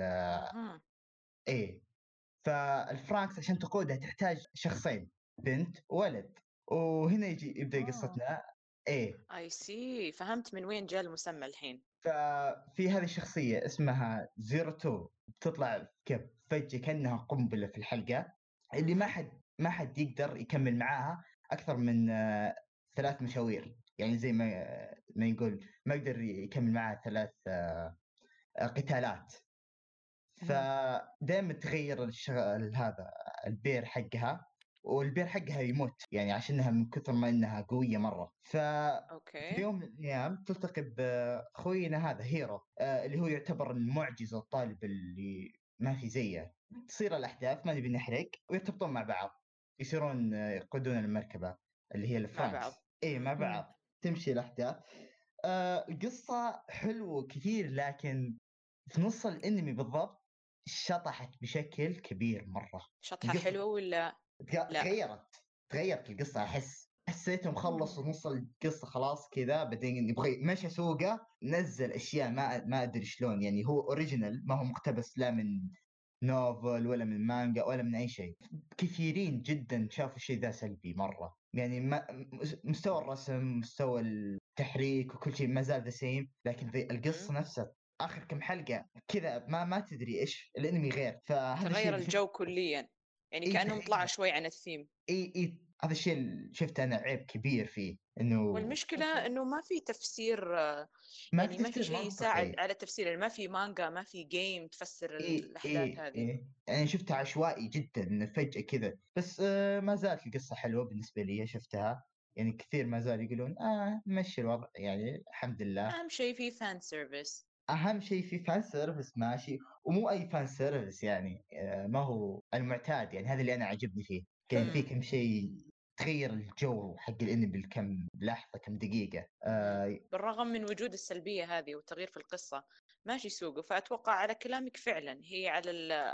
ايه. فالفرانكس عشان تقودها تحتاج شخصين، بنت وولد، وهنا يبدأ قصتنا. ايه اي سي، فهمت من وين جاء المسمى الحين. ففي هذه الشخصية اسمها زيرو تو بتطلع فجأة كأنها قنبلة في الحلقة اللي ما حد يقدر يكمل معاها أكثر من 3 مشاوير يعني زي ما يقول ما يقدر يكمل معاها 3 قتالات. فدائما تغير هذا البير حقها، والبير حقها يموت يعني عشانها من كثر ما انها قويه مره. في يوم من الايام تلتقي باخوينا هذا هيرو اللي هو يعتبر المعجزه الطالب اللي ما في زيه. تصير الاحداث ما نبي نحرق ويرتبطون مع بعض، يصيرون يقودون المركبه اللي هي الفرانكس مع بعض. مع بعض تمشي الاحداث. القصه حلوه كثير، لكن في نص الانمي بالضبط شطحت بشكل كبير مره. شطحه حلوه ولا لا؟ تغيرت القصه. حسيتهم خلصوا نص القصه خلاص كذا، بعدين يبغى مشى سوقه نزل اشياء ما ادري شلون يعني. هو اوريجينال ما هو مقتبس لا من نوفل ولا من مانجا ولا من اي شيء. كثيرين جدا شافوا الشيء ذا سلبي مره يعني. مستوى الرسم مستوى التحريك وكل شيء ما زال ذا سيم، لكن القصه نفسها اخر كم حلقه كذا ما تدري ايش الانمي غير، فهذا تغير الشيء الجو كليا، يعني اي كأنهم طلعوا تغير. شوي عن الثيم. اي هذا الشيء اللي شفته انا عيب كبير فيه، انه والمشكلة إنه ما في تفسير، ما في يعني ما في تفسير شيء يساعد منطقي. على التفسير، يعني ما في مانجا، ما في جيم تفسر الأحداث هذه. يعني شفته عشوائي جدا انه فجأة كذا، بس ما زالت القصة حلوة بالنسبة لي شفتها. يعني كثير ما زال يقولون مشي الوضع، يعني الحمد لله. أهم شيء في فان سيرفيس. اهم شيء في فان سيرفيس ماشي، ومو اي فان سيرفيس يعني ما هو المعتاد، يعني هذا اللي انا عجبني فيه. كان في كم شيء تغير الجو حق الانمي بالكم لحظة كم دقيقة. بالرغم من وجود السلبية هذه والتغيير في القصة ماشي سوقه. فأتوقع على كلامك فعلا هي على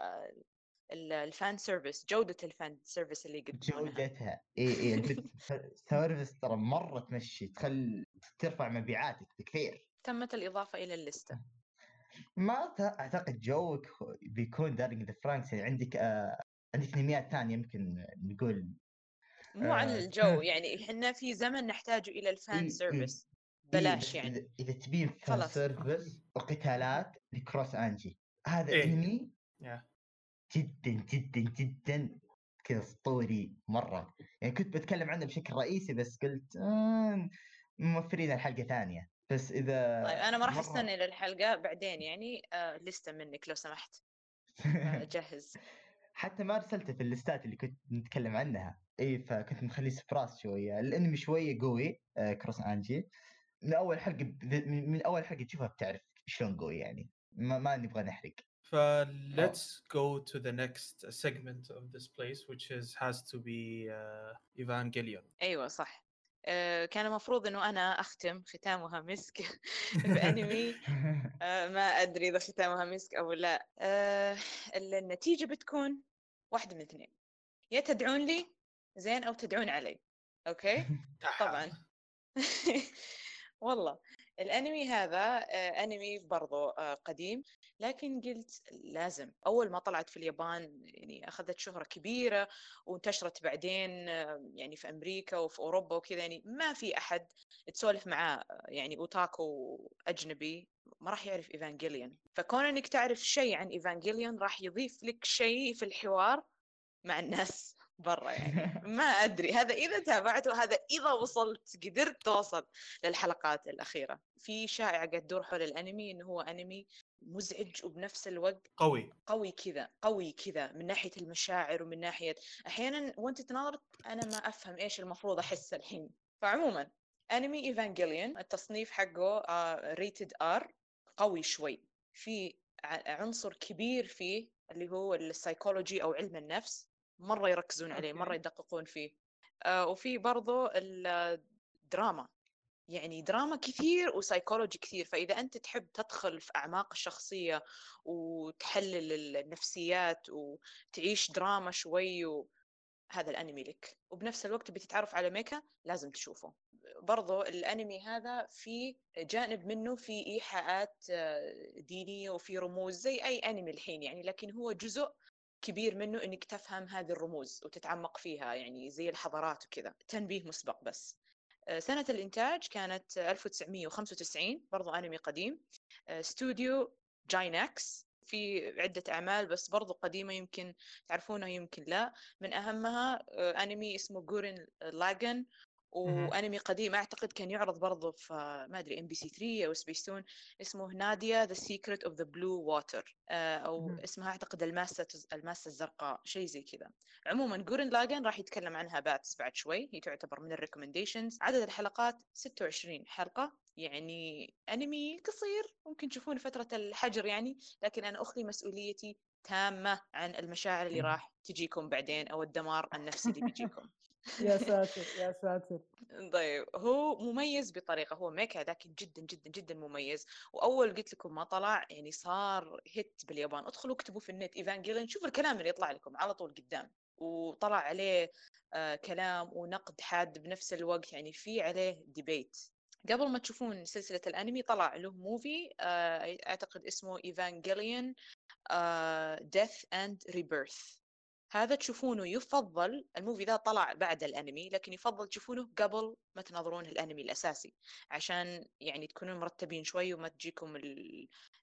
الفان سيرفيس، جودة الفان سيرفيس اللي يقدمونها. جودتها الفان سيرفيس ترى مرة تمشي، ترفع مبيعاتك بكثير. تمت الإضافة إلى الليستة. ما اعتقد جوك بيكون دارينج ذا فرانكس، يعني عندك انميات ثانيه يمكن نقول. مو عن الجو، يعني إحنا في زمن نحتاج إلى الفان اي سيرفيس اي بلاش بس يعني. اذا تبين فان خلاص. سيرفيس وقتالات لكروس انجي، هذا إيه. انمي Yeah. جدا جدا جدا كذا اسطوري مره. يعني كنت بتكلم عنه بشكل رئيسي بس قلت موفرين الحلقه ثانيه، بس اذا طيب أنا ما راح مره أستنى إلى الحلقة بعدين، يعني لستة منك لو سمحت. جهز. حتى ما ارسلته في الليستات اللي كنت نتكلم عنها، اي فكنت مخليه سبراس شويه. الانمي شويه قوي كروس انجي. من اول حلقه من اول حلقه تشوفها بتعرف شلون قوي، يعني ما نبغى نحرق. Let's go to the next segment of this place, which has to be Evangelion. أيوة صح. كان المفروض إنه أنا أختم ختامها مسك بأنمي. ما أدري إذا ختامها مسك أو لا. النتيجة بتكون واحدة من اثنين، يا تدعون لي زين أو تدعون علي. أوكي. طبعا. والله الأنمي هذا أنمي برضو قديم، لكن قلت لازم. أول ما طلعت في اليابان يعني أخذت شهرة كبيرة، وانتشرت بعدين يعني في أمريكا وفي أوروبا وكذا، يعني ما في أحد تسولف معاه يعني أوتاكو أجنبي ما راح يعرف إيفانجيليون. فكون أنك تعرف شيء عن إيفانجيليون راح يضيف لك شيء في الحوار مع الناس برا. يعني ما أدري هذا إذا تابعته، هذا إذا وصلت قدرت توصل للحلقات الأخيرة. في شائعة قاعد تدور حول الأنمي إنه هو أنمي مزعج وبنفس الوقت قوي كذا من ناحية المشاعر، ومن ناحية أحيانا وأنت تناظر أنا ما أفهم إيش المفروض أحس الحين. فعموما أنمي إيفانجيليون التصنيف حقه ريتد آر، قوي شوي. في عنصر كبير فيه اللي هو السايكولوجي أو علم النفس، مرة يركزون عليه، مرة يدققون فيه. وفي برضو الدراما، يعني دراما كثير وسايكولوجي كثير. فإذا أنت تحب تدخل في أعماق الشخصية وتحلل النفسيات وتعيش دراما شوي، هذا الأنمي لك. وبنفس الوقت بتتعرف على ميكا، لازم تشوفه. برضو الأنمي هذا في جانب منه في إيحاءات دينية وفي رموز زي أي أنمي الحين يعني، لكن هو جزء كبير منه إنك تفهم هذه الرموز وتتعمق فيها، يعني زي الحضارات وكذا. تنبيه مسبق بس. سنة الإنتاج كانت 1995، برضو أنمي قديم. استوديو جايناكس. في عدة أعمال بس برضو قديمة، يمكن تعرفونها يمكن لا. من أهمها أنمي اسمه جورين لاغن، وأنمي قديم أعتقد كان يعرض برضو في ما أدري MBC3 أو سبيستون، اسمه ناديا The Secret of the Blue Water، أو اسمها أعتقد الماسة الزرقاء، شيء زي كذا. عموما جورين لاغن راح يتكلم عنها باتس بعد شوي. هي تعتبر من الريكومنديشنز. عدد الحلقات 26 حلقة، يعني أنمي قصير ممكن تشوفون فترة الحجر يعني، لكن أنا أخلي مسؤوليتي تامة عن المشاعر اللي راح تجيكم بعدين أو الدمار النفسي اللي بيجيكم. يا ساتر يا ساتر. طيب هو مميز بطريقة، هو ميكا لكن جدا جدا جدا مميز. وأول قلت لكم ما طلع يعني صار هيت باليابان. ادخلوا اكتبوا في النت إيفانجيليون، شوفوا الكلام اللي يطلع لكم على طول قدام. وطلع عليه كلام ونقد حاد بنفس الوقت، يعني في عليه ديبيت. قبل ما تشوفون سلسلة الأنمي طلع له موفي أعتقد اسمه إيفانجيليون Death and Rebirth. هذا تشوفونه يفضل، الموفي ذا طلع بعد الأنمي لكن يفضل تشوفونه قبل ما تناظرون الأنمي الأساسي، عشان يعني تكونون مرتبين شوي وما تجيكم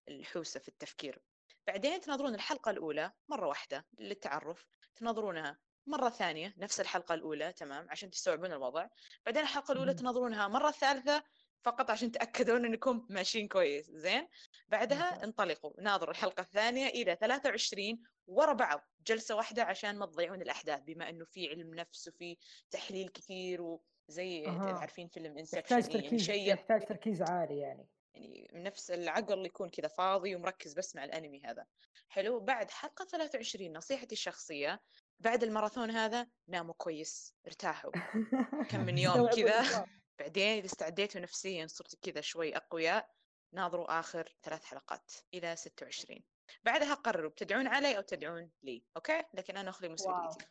الحوسة في التفكير. بعدين تناظرون الحلقة الأولى مرة واحدة للتعرف، تناظرونها مرة ثانية نفس الحلقة الأولى تمام عشان تستوعبون الوضع. بعدين الحلقة الأولى تناظرونها مرة ثالثة فقط عشان تأكدون أنكم ماشيين كويس زين. بعدها انطلقوا ناظروا الحلقة الثانية إلى 23 ورا بعض جلسة واحدة عشان ما تضيعون الأحداث، بما أنه في علم نفس وفي تحليل كثير وزي عارفين فيلم انسبشن يعني شيء يحتاج تركيز عالي يعني نفس العقل يكون كذا فاضي ومركز بس مع الأنمي هذا. حلو. بعد حلقة 23 نصيحتي الشخصية، بعد الماراثون هذا ناموا كويس ارتاحوا كم من يوم كذا. بعدين إذا استعديتوا نفسيا صرتوا كذا شوي أقوياء ناظروا آخر 3 حلقات إلى 26. بعدها قرروا بتدعون علي أو تدعون لي. أوكي لكن أنا أخلي مسؤوليتي.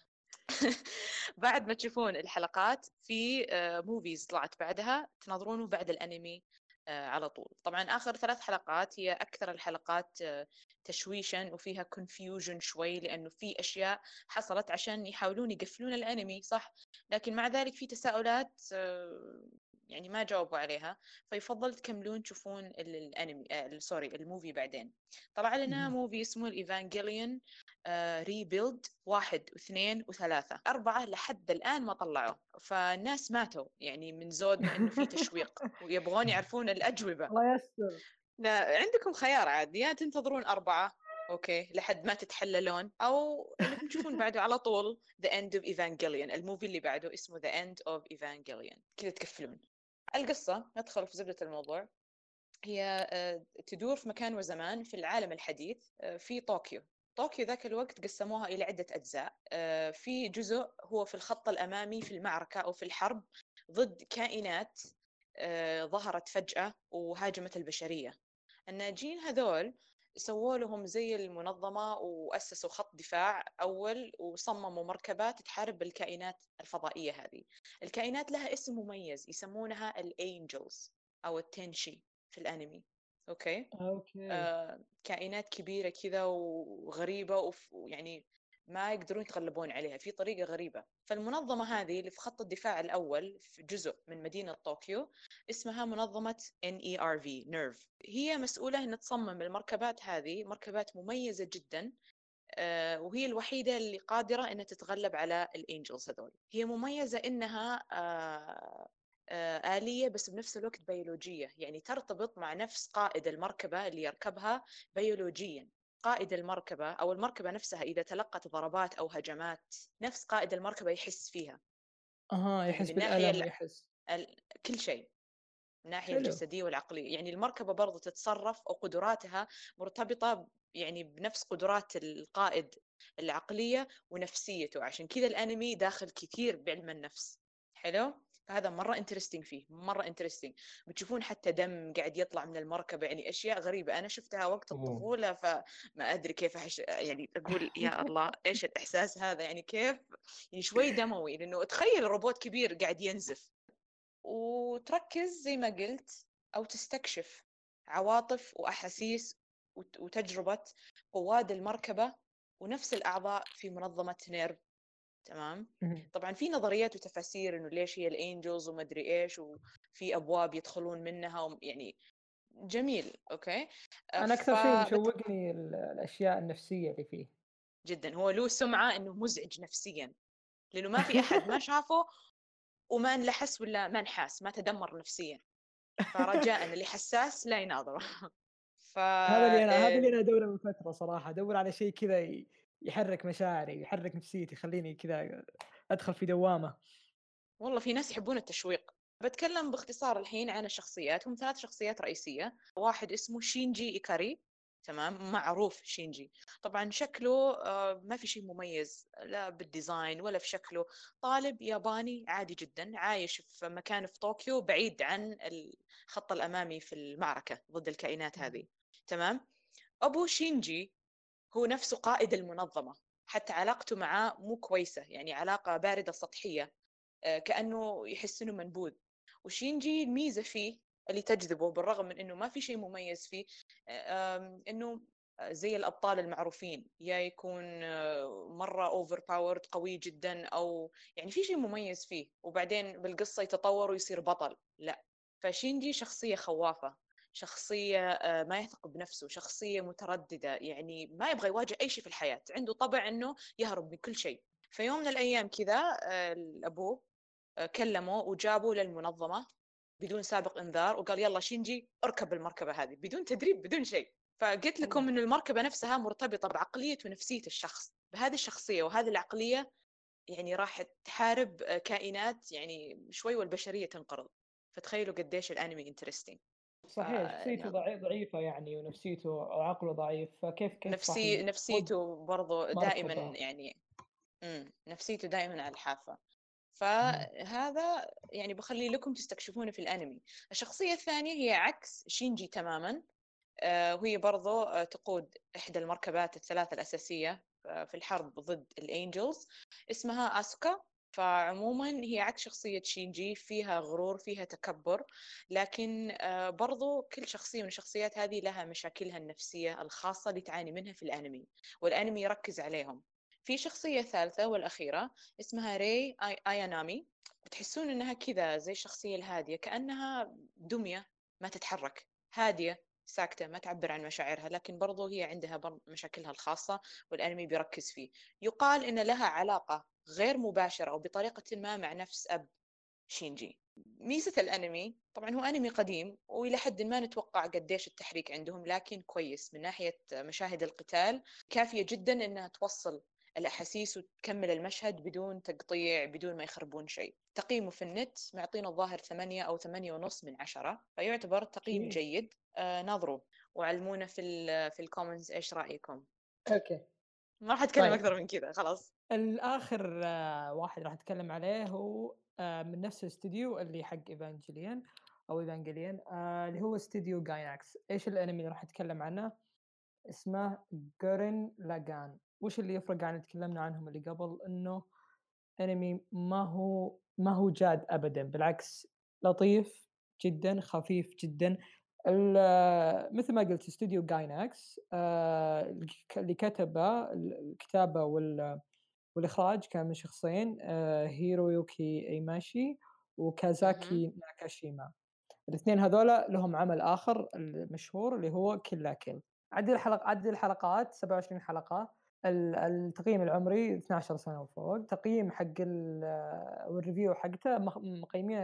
بعد ما تشوفون الحلقات في موفيز طلعت بعدها تناظرونه بعد الأنمي على طول. طبعا آخر 3 حلقات هي أكثر الحلقات تشويشا وفيها confusion شوي، لأنه في أشياء حصلت عشان يحاولون يقفلون الأنمي صح، لكن مع ذلك في تساؤلات يعني ما جاوبوا عليها، فيفضل تكملون تشوفون الأنمي الموفي. بعدين طلع لنا موفي اسمه الإيفانجيليون ريبيلد 1 و2 و3 4 لحد الآن ما طلعوا، فالناس ماتوا يعني من زود ما إنه في تشويق ويبغون يعرفون الأجوبة. الله يستر. لا عندكم خيار عادي، يا تنتظرون 4 أوكي لحد ما تتحللون، أو إنكم تشوفون بعده على طول The End of Evangelion، الموفي اللي بعده اسمه The End of Evangelion كذا تكفلون. القصة ندخل في زبدة الموضوع. هي تدور في مكان وزمان في العالم الحديث في طوكيو. طوكيو ذاك الوقت قسموها إلى عدة أجزاء. في جزء هو في الخط الأمامي في المعركة أو في الحرب ضد كائنات ظهرت فجأة وهاجمت البشرية. الناجين هذول سووا لهم زي المنظمة وأسسوا خط دفاع أول وصمموا مركبات تحارب بالكائنات الفضائية هذه. الكائنات لها اسم مميز يسمونها الأنجلز أو التنشي في الأنمي. أوكي. كائنات كبيرة كذا وغريبة ويعني ما يقدرون يتغلبون عليها في طريقة غريبة. فالمنظمة هذه اللي في خط الدفاع الأول في جزء من مدينة طوكيو اسمها منظمة NERV NERV. هي مسؤولة أن تصمم المركبات هذه، مركبات مميزة جدا وهي الوحيدة اللي قادرة أن تتغلب على الأنجلز هذول. هي مميزة إنها آلية بس بنفس الوقت بيولوجية، يعني ترتبط مع نفس قائد المركبة اللي يركبها بيولوجيا. قائد المركبة أو المركبة نفسها إذا تلقت ضربات أو هجمات نفس قائد المركبة يحس فيها. يحس بالألم ويحس كل شيء من الناحية الجسدية والعقلية. يعني المركبة برضو تتصرف أو قدراتها مرتبطة يعني بنفس قدرات القائد العقلية ونفسيته، عشان كذا الأنمي داخل كثير بعلم النفس. حلو. فهذا مرة انترستينج فيه، مرة انترستينج. بتشوفون حتى دم قاعد يطلع من المركبة، يعني أشياء غريبة أنا شفتها وقت الطفولة فما أدري كيف يعني أقول يا الله إيش الإحساس هذا، يعني كيف يعني شوي دموي، لأنه تخيل روبوت كبير قاعد ينزف. وتركز زي ما قلت أو تستكشف عواطف وأحاسيس وتجربة قواد المركبة ونفس الأعضاء في منظمة نيرف. تمام. طبعا في نظريات وتفاسير إنه ليش هي الأنجلز وما أدري إيش، وفي أبواب يدخلون منها يعني جميل. أوكي. أنا أكثر شيء مشوقني الأشياء النفسية اللي فيه جدا. هو له سمعة إنه مزعج نفسيا، لأنه ما في أحد ما شافه وما انلحس ولا ما انحاس، ما تدمر نفسيا. فرجاء اللي حساس لا يناظره. هذا اللي انا ادور من فتره صراحه، ادور على شيء كذا يحرك مشاعري يحرك نفسيتي يخليني كذا ادخل في دوامه. والله في ناس يحبون التشويق. بتكلم باختصار الحين عن الشخصيات. هم 3 شخصيات رئيسيه. واحد اسمه شينجي إيكاري، تمام، معروف شينجي. طبعا شكله ما في شيء مميز لا بالديزاين ولا في شكله. طالب ياباني عادي جدا عايش في مكان في طوكيو بعيد عن الخط الأمامي في المعركة ضد الكائنات هذه. تمام. أبو شينجي هو نفسه قائد المنظمة، حتى علاقته معاه مو كويسة، يعني علاقة باردة سطحية، كأنه يحس إنه منبوذ. وشينجي الميزة فيه اللي تجذبه بالرغم من إنه ما في شيء مميز فيه إنه زي الأبطال المعروفين، يا يكون مرة أوفر باورد قوي جدا، أو يعني في شيء مميز فيه وبعدين بالقصة يتطور ويصير بطل. لا، فشينجي شخصية خوافة، شخصية ما يثق بنفسه، شخصية مترددة، يعني ما يبغى يواجه أي شيء في الحياة، عنده طبع أنه يهرب من كل شيء. في يوم من الأيام كذا أبوه كلمه وجابه للمنظمة بدون سابق إنذار، وقال يلا شينجي اركب المركبة هذه بدون تدريب بدون شيء. فقلت لكم إن المركبة نفسها مرتبطة بعقلية ونفسية الشخص. بهذه الشخصية وهذه العقلية يعني راح تحارب كائنات يعني شوي والبشرية تنقرض. فتخيلوا قديش الأنمي انترستينج. صحيح، شخصيته ضعيفة يعني، ونفسيته أو عقله ضعيف، فكيف راح يقود نفسيته برضو دائما مركبة؟ يعني نفسيته دائما على الحافة. فهذا يعني بخلي لكم تستكشفونه في الأنمي. الشخصية الثانية هي عكس شينجي تماما، وهي برضو تقود إحدى المركبات الثلاثة الأساسية في الحرب ضد الأنجلز، اسمها أسوكا. فعموما هي عكس شخصية شينجي، فيها غرور، فيها تكبر، لكن برضو كل شخصية من الشخصيات هذه لها مشاكلها النفسية الخاصة اللي تعاني منها في الأنمي، والأنمي يركز عليهم. في شخصية ثالثة والأخيرة اسمها ري آيانامي. بتحسون إنها كذا زي الشخصية الهادية، كأنها دمية ما تتحرك، هادية ساكتة ما تعبر عن مشاعرها، لكن برضو هي عندها مشاكلها الخاصة والأنمي بيركز فيه. يقال إن لها علاقة غير مباشرة أو بطريقة ما مع نفس أب شينجي. ميزة الأنمي طبعا هو أنمي قديم، وإلى حد ما نتوقع قديش التحريك عندهم، لكن كويس من ناحية مشاهد القتال، كافية جدا إنها توصل الأحاسيس وتكمل المشهد بدون تقطيع، بدون ما يخربون شيء. تقييمه في النت معطينا الظاهر 8 أو 8.5/10، فيعتبر تقييم جيد. ناظروا وعلمونا في الكومنتس إيش رأيكم. اوكي، ما راح أتكلم طيب. أكثر من كذا خلاص. الآخر واحد راح أتكلم عليه هو من نفس الاستديو اللي حق إيفانجيليان أو إيفانجيليان، اللي هو استديو جايناكس. إيش الأنمي اللي راح أتكلم عنه؟ اسمه جورين لاغان. وش اللي يفرق عن اللي تكلمنا عنهم اللي قبل؟ إنه أنمي ما هو جاد أبدا، بالعكس لطيف جدا، خفيف جدا. مثل ما قلت استوديو جايناكس، اللي كتبه الكتابة والإخراج كان من شخصين، هيرويوكي إيماشي وكازاكي ناكاشيما. الاثنين هذولا لهم عمل آخر المشهور اللي هو كيل. عدد الحلقات 27 حلقة. التقييم العمري 12 سنة وفوق. تقييم حق والريفيو حقته مقيمينه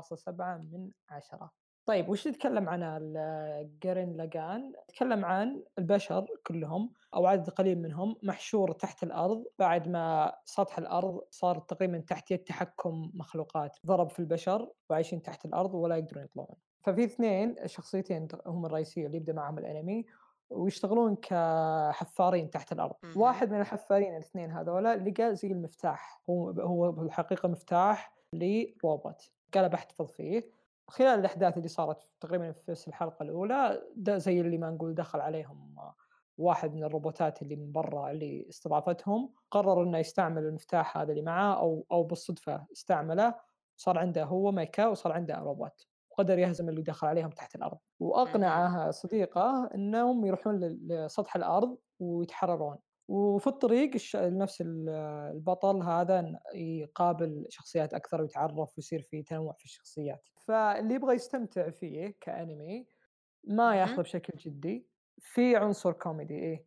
8.7/10. طيب وش يتكلم عن جيرين لاغان؟ يتكلم عن البشر كلهم أو عدد قليل منهم محشور تحت الأرض بعد ما سطح الأرض صار تقريبا تحت يد تحكم مخلوقات ضرب في البشر وعايشين تحت الأرض ولا يقدرون يطلعون. ففي اثنين شخصيتين هم الرئيسية اللي يبدأ معهم الأنمي ويشتغلون كحفارين تحت الأرض. واحد من الحفارين الاثنين هذولا لقى زي المفتاح، هو بالحقيقة مفتاح لروبوت، قال بحتفظ فيه. خلال الأحداث اللي صارت تقريبا في الحلقة الأولى ده زي اللي ما نقول دخل عليهم واحد من الروبوتات اللي من برا اللي استضافتهم، قرر إنه يستعمل المفتاح هذا اللي معاه أو بالصدفة استعمله، صار عنده هو ميكا وصار عنده روبوت، وقدر يهزم اللي دخل عليهم تحت الأرض. وأقنعه صديقه إنهم يروحون لسطح الأرض ويتحررون. وفي الطريق نفس البطل هذا يقابل شخصيات أكثر ويتعرف ويصير في تنوع في الشخصيات. فاللي يبغى يستمتع فيه كأنمي ما ياخذه بشكل جدي، في عنصر كوميدي. إيه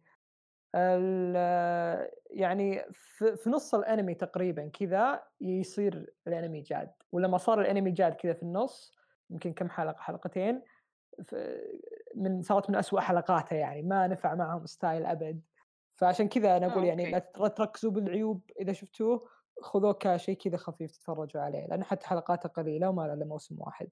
يعني في نص الأنمي تقريبا كذا يصير الأنمي جاد، ولما صار الأنمي جاد كذا في النص يمكن كم حلقة حلقتين صارت من أسوأ حلقاته، يعني ما نفع معهم ستايل أبد. فعشان كذا أنا أقول يعني لا تركزوا بالعيوب، إذا شفتوه خذوه كشيء كذا خفيف تتفرجوا عليه، لأن حتى حلقاته قليلة وما له موسم واحد.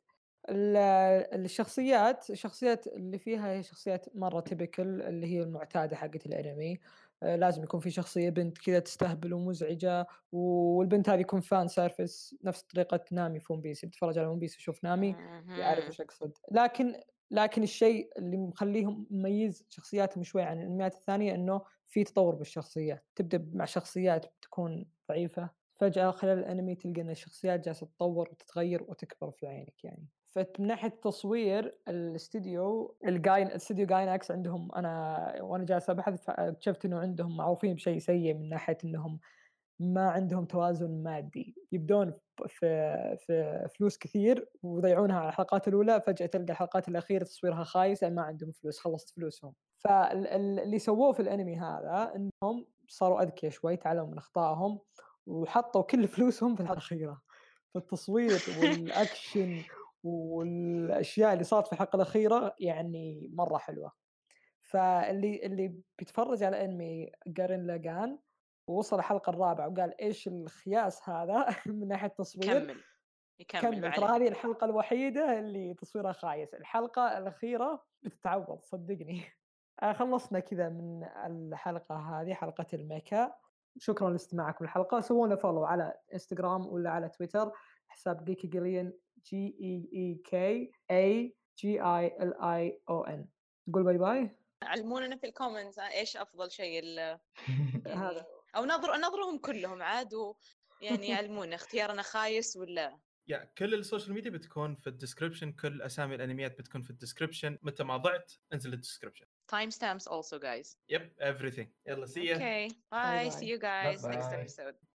الشخصيات اللي فيها هي شخصيات مرة تيبيكال اللي هي المعتادة حقت الأنمي. لازم يكون في شخصية بنت كذا تستهبل ومزعجة، والبنت هذه يكون فان سيرفيس نفس طريقة نامي في ون بيس. يتفرج على ون بيس يشوف نامي يعرف ايش اقصد. لكن الشيء اللي مخليهم مميز شخصياتهم شوي عن الانميات الثانية انه في تطور بالشخصية. تبدأ مع شخصيات تكون ضعيفة، فجأة خلال الانمي تلقى ان الشخصيات جالسة تتطور وتتغير وتكبر في عينك يعني. فمن ناحية التصوير الاستديو جايناكس عندهم، وانا جالس ابحث اكتشفت انه عندهم معروفين بشيء سيء من ناحية انهم ما عندهم توازن مادي، يبدون في فلوس كثير ويضيعونها على الحلقات الأولى، فجأة تلقى الحلقات الأخيرة تصويرها خايس ما عندهم فلوس، خلصت فلوسهم. فاللي سووه في الأنمي هذا إنهم صاروا أذكياء شوي، تعلموا من أخطائهم وحطوا كل فلوسهم في الحلقة الأخيرة، في التصوير والأكشن والأشياء اللي صارت في الحلقة الأخيرة يعني مرة حلوة. فاللي بيتفرج على أنمي جارين لاغان ووصل الحلقة الرابعة وقال إيش الخياس هذا من ناحية تصوير، يكمل ترى هذه الحلقة الوحيدة اللي تصويرها خايس، الحلقة الأخيرة بتتعوض صدقني. خلصنا كذا من الحلقة هذه، حلقة الميكا. شكرا لاستماعكم الحلقة. سوونا فولو على انستغرام ولا على تويتر، حساب جيكي جيليان GEEKAGILION. نقول باي باي. علمونا في الكومنتس ايش افضل شيء يعني او نظرهم كلهم عاد يعني يعلمونا اختيارنا خايس ولا. كل السوشيال ميديا بتكون في الديسكربشن، كل اسامي الانميات بتكون في الديسكربشن، متى ما ضعت انزل الديسكربشن. Timestamps also guys. Yep, everything. يلا see ya. Okay, bye. See you guys next episode.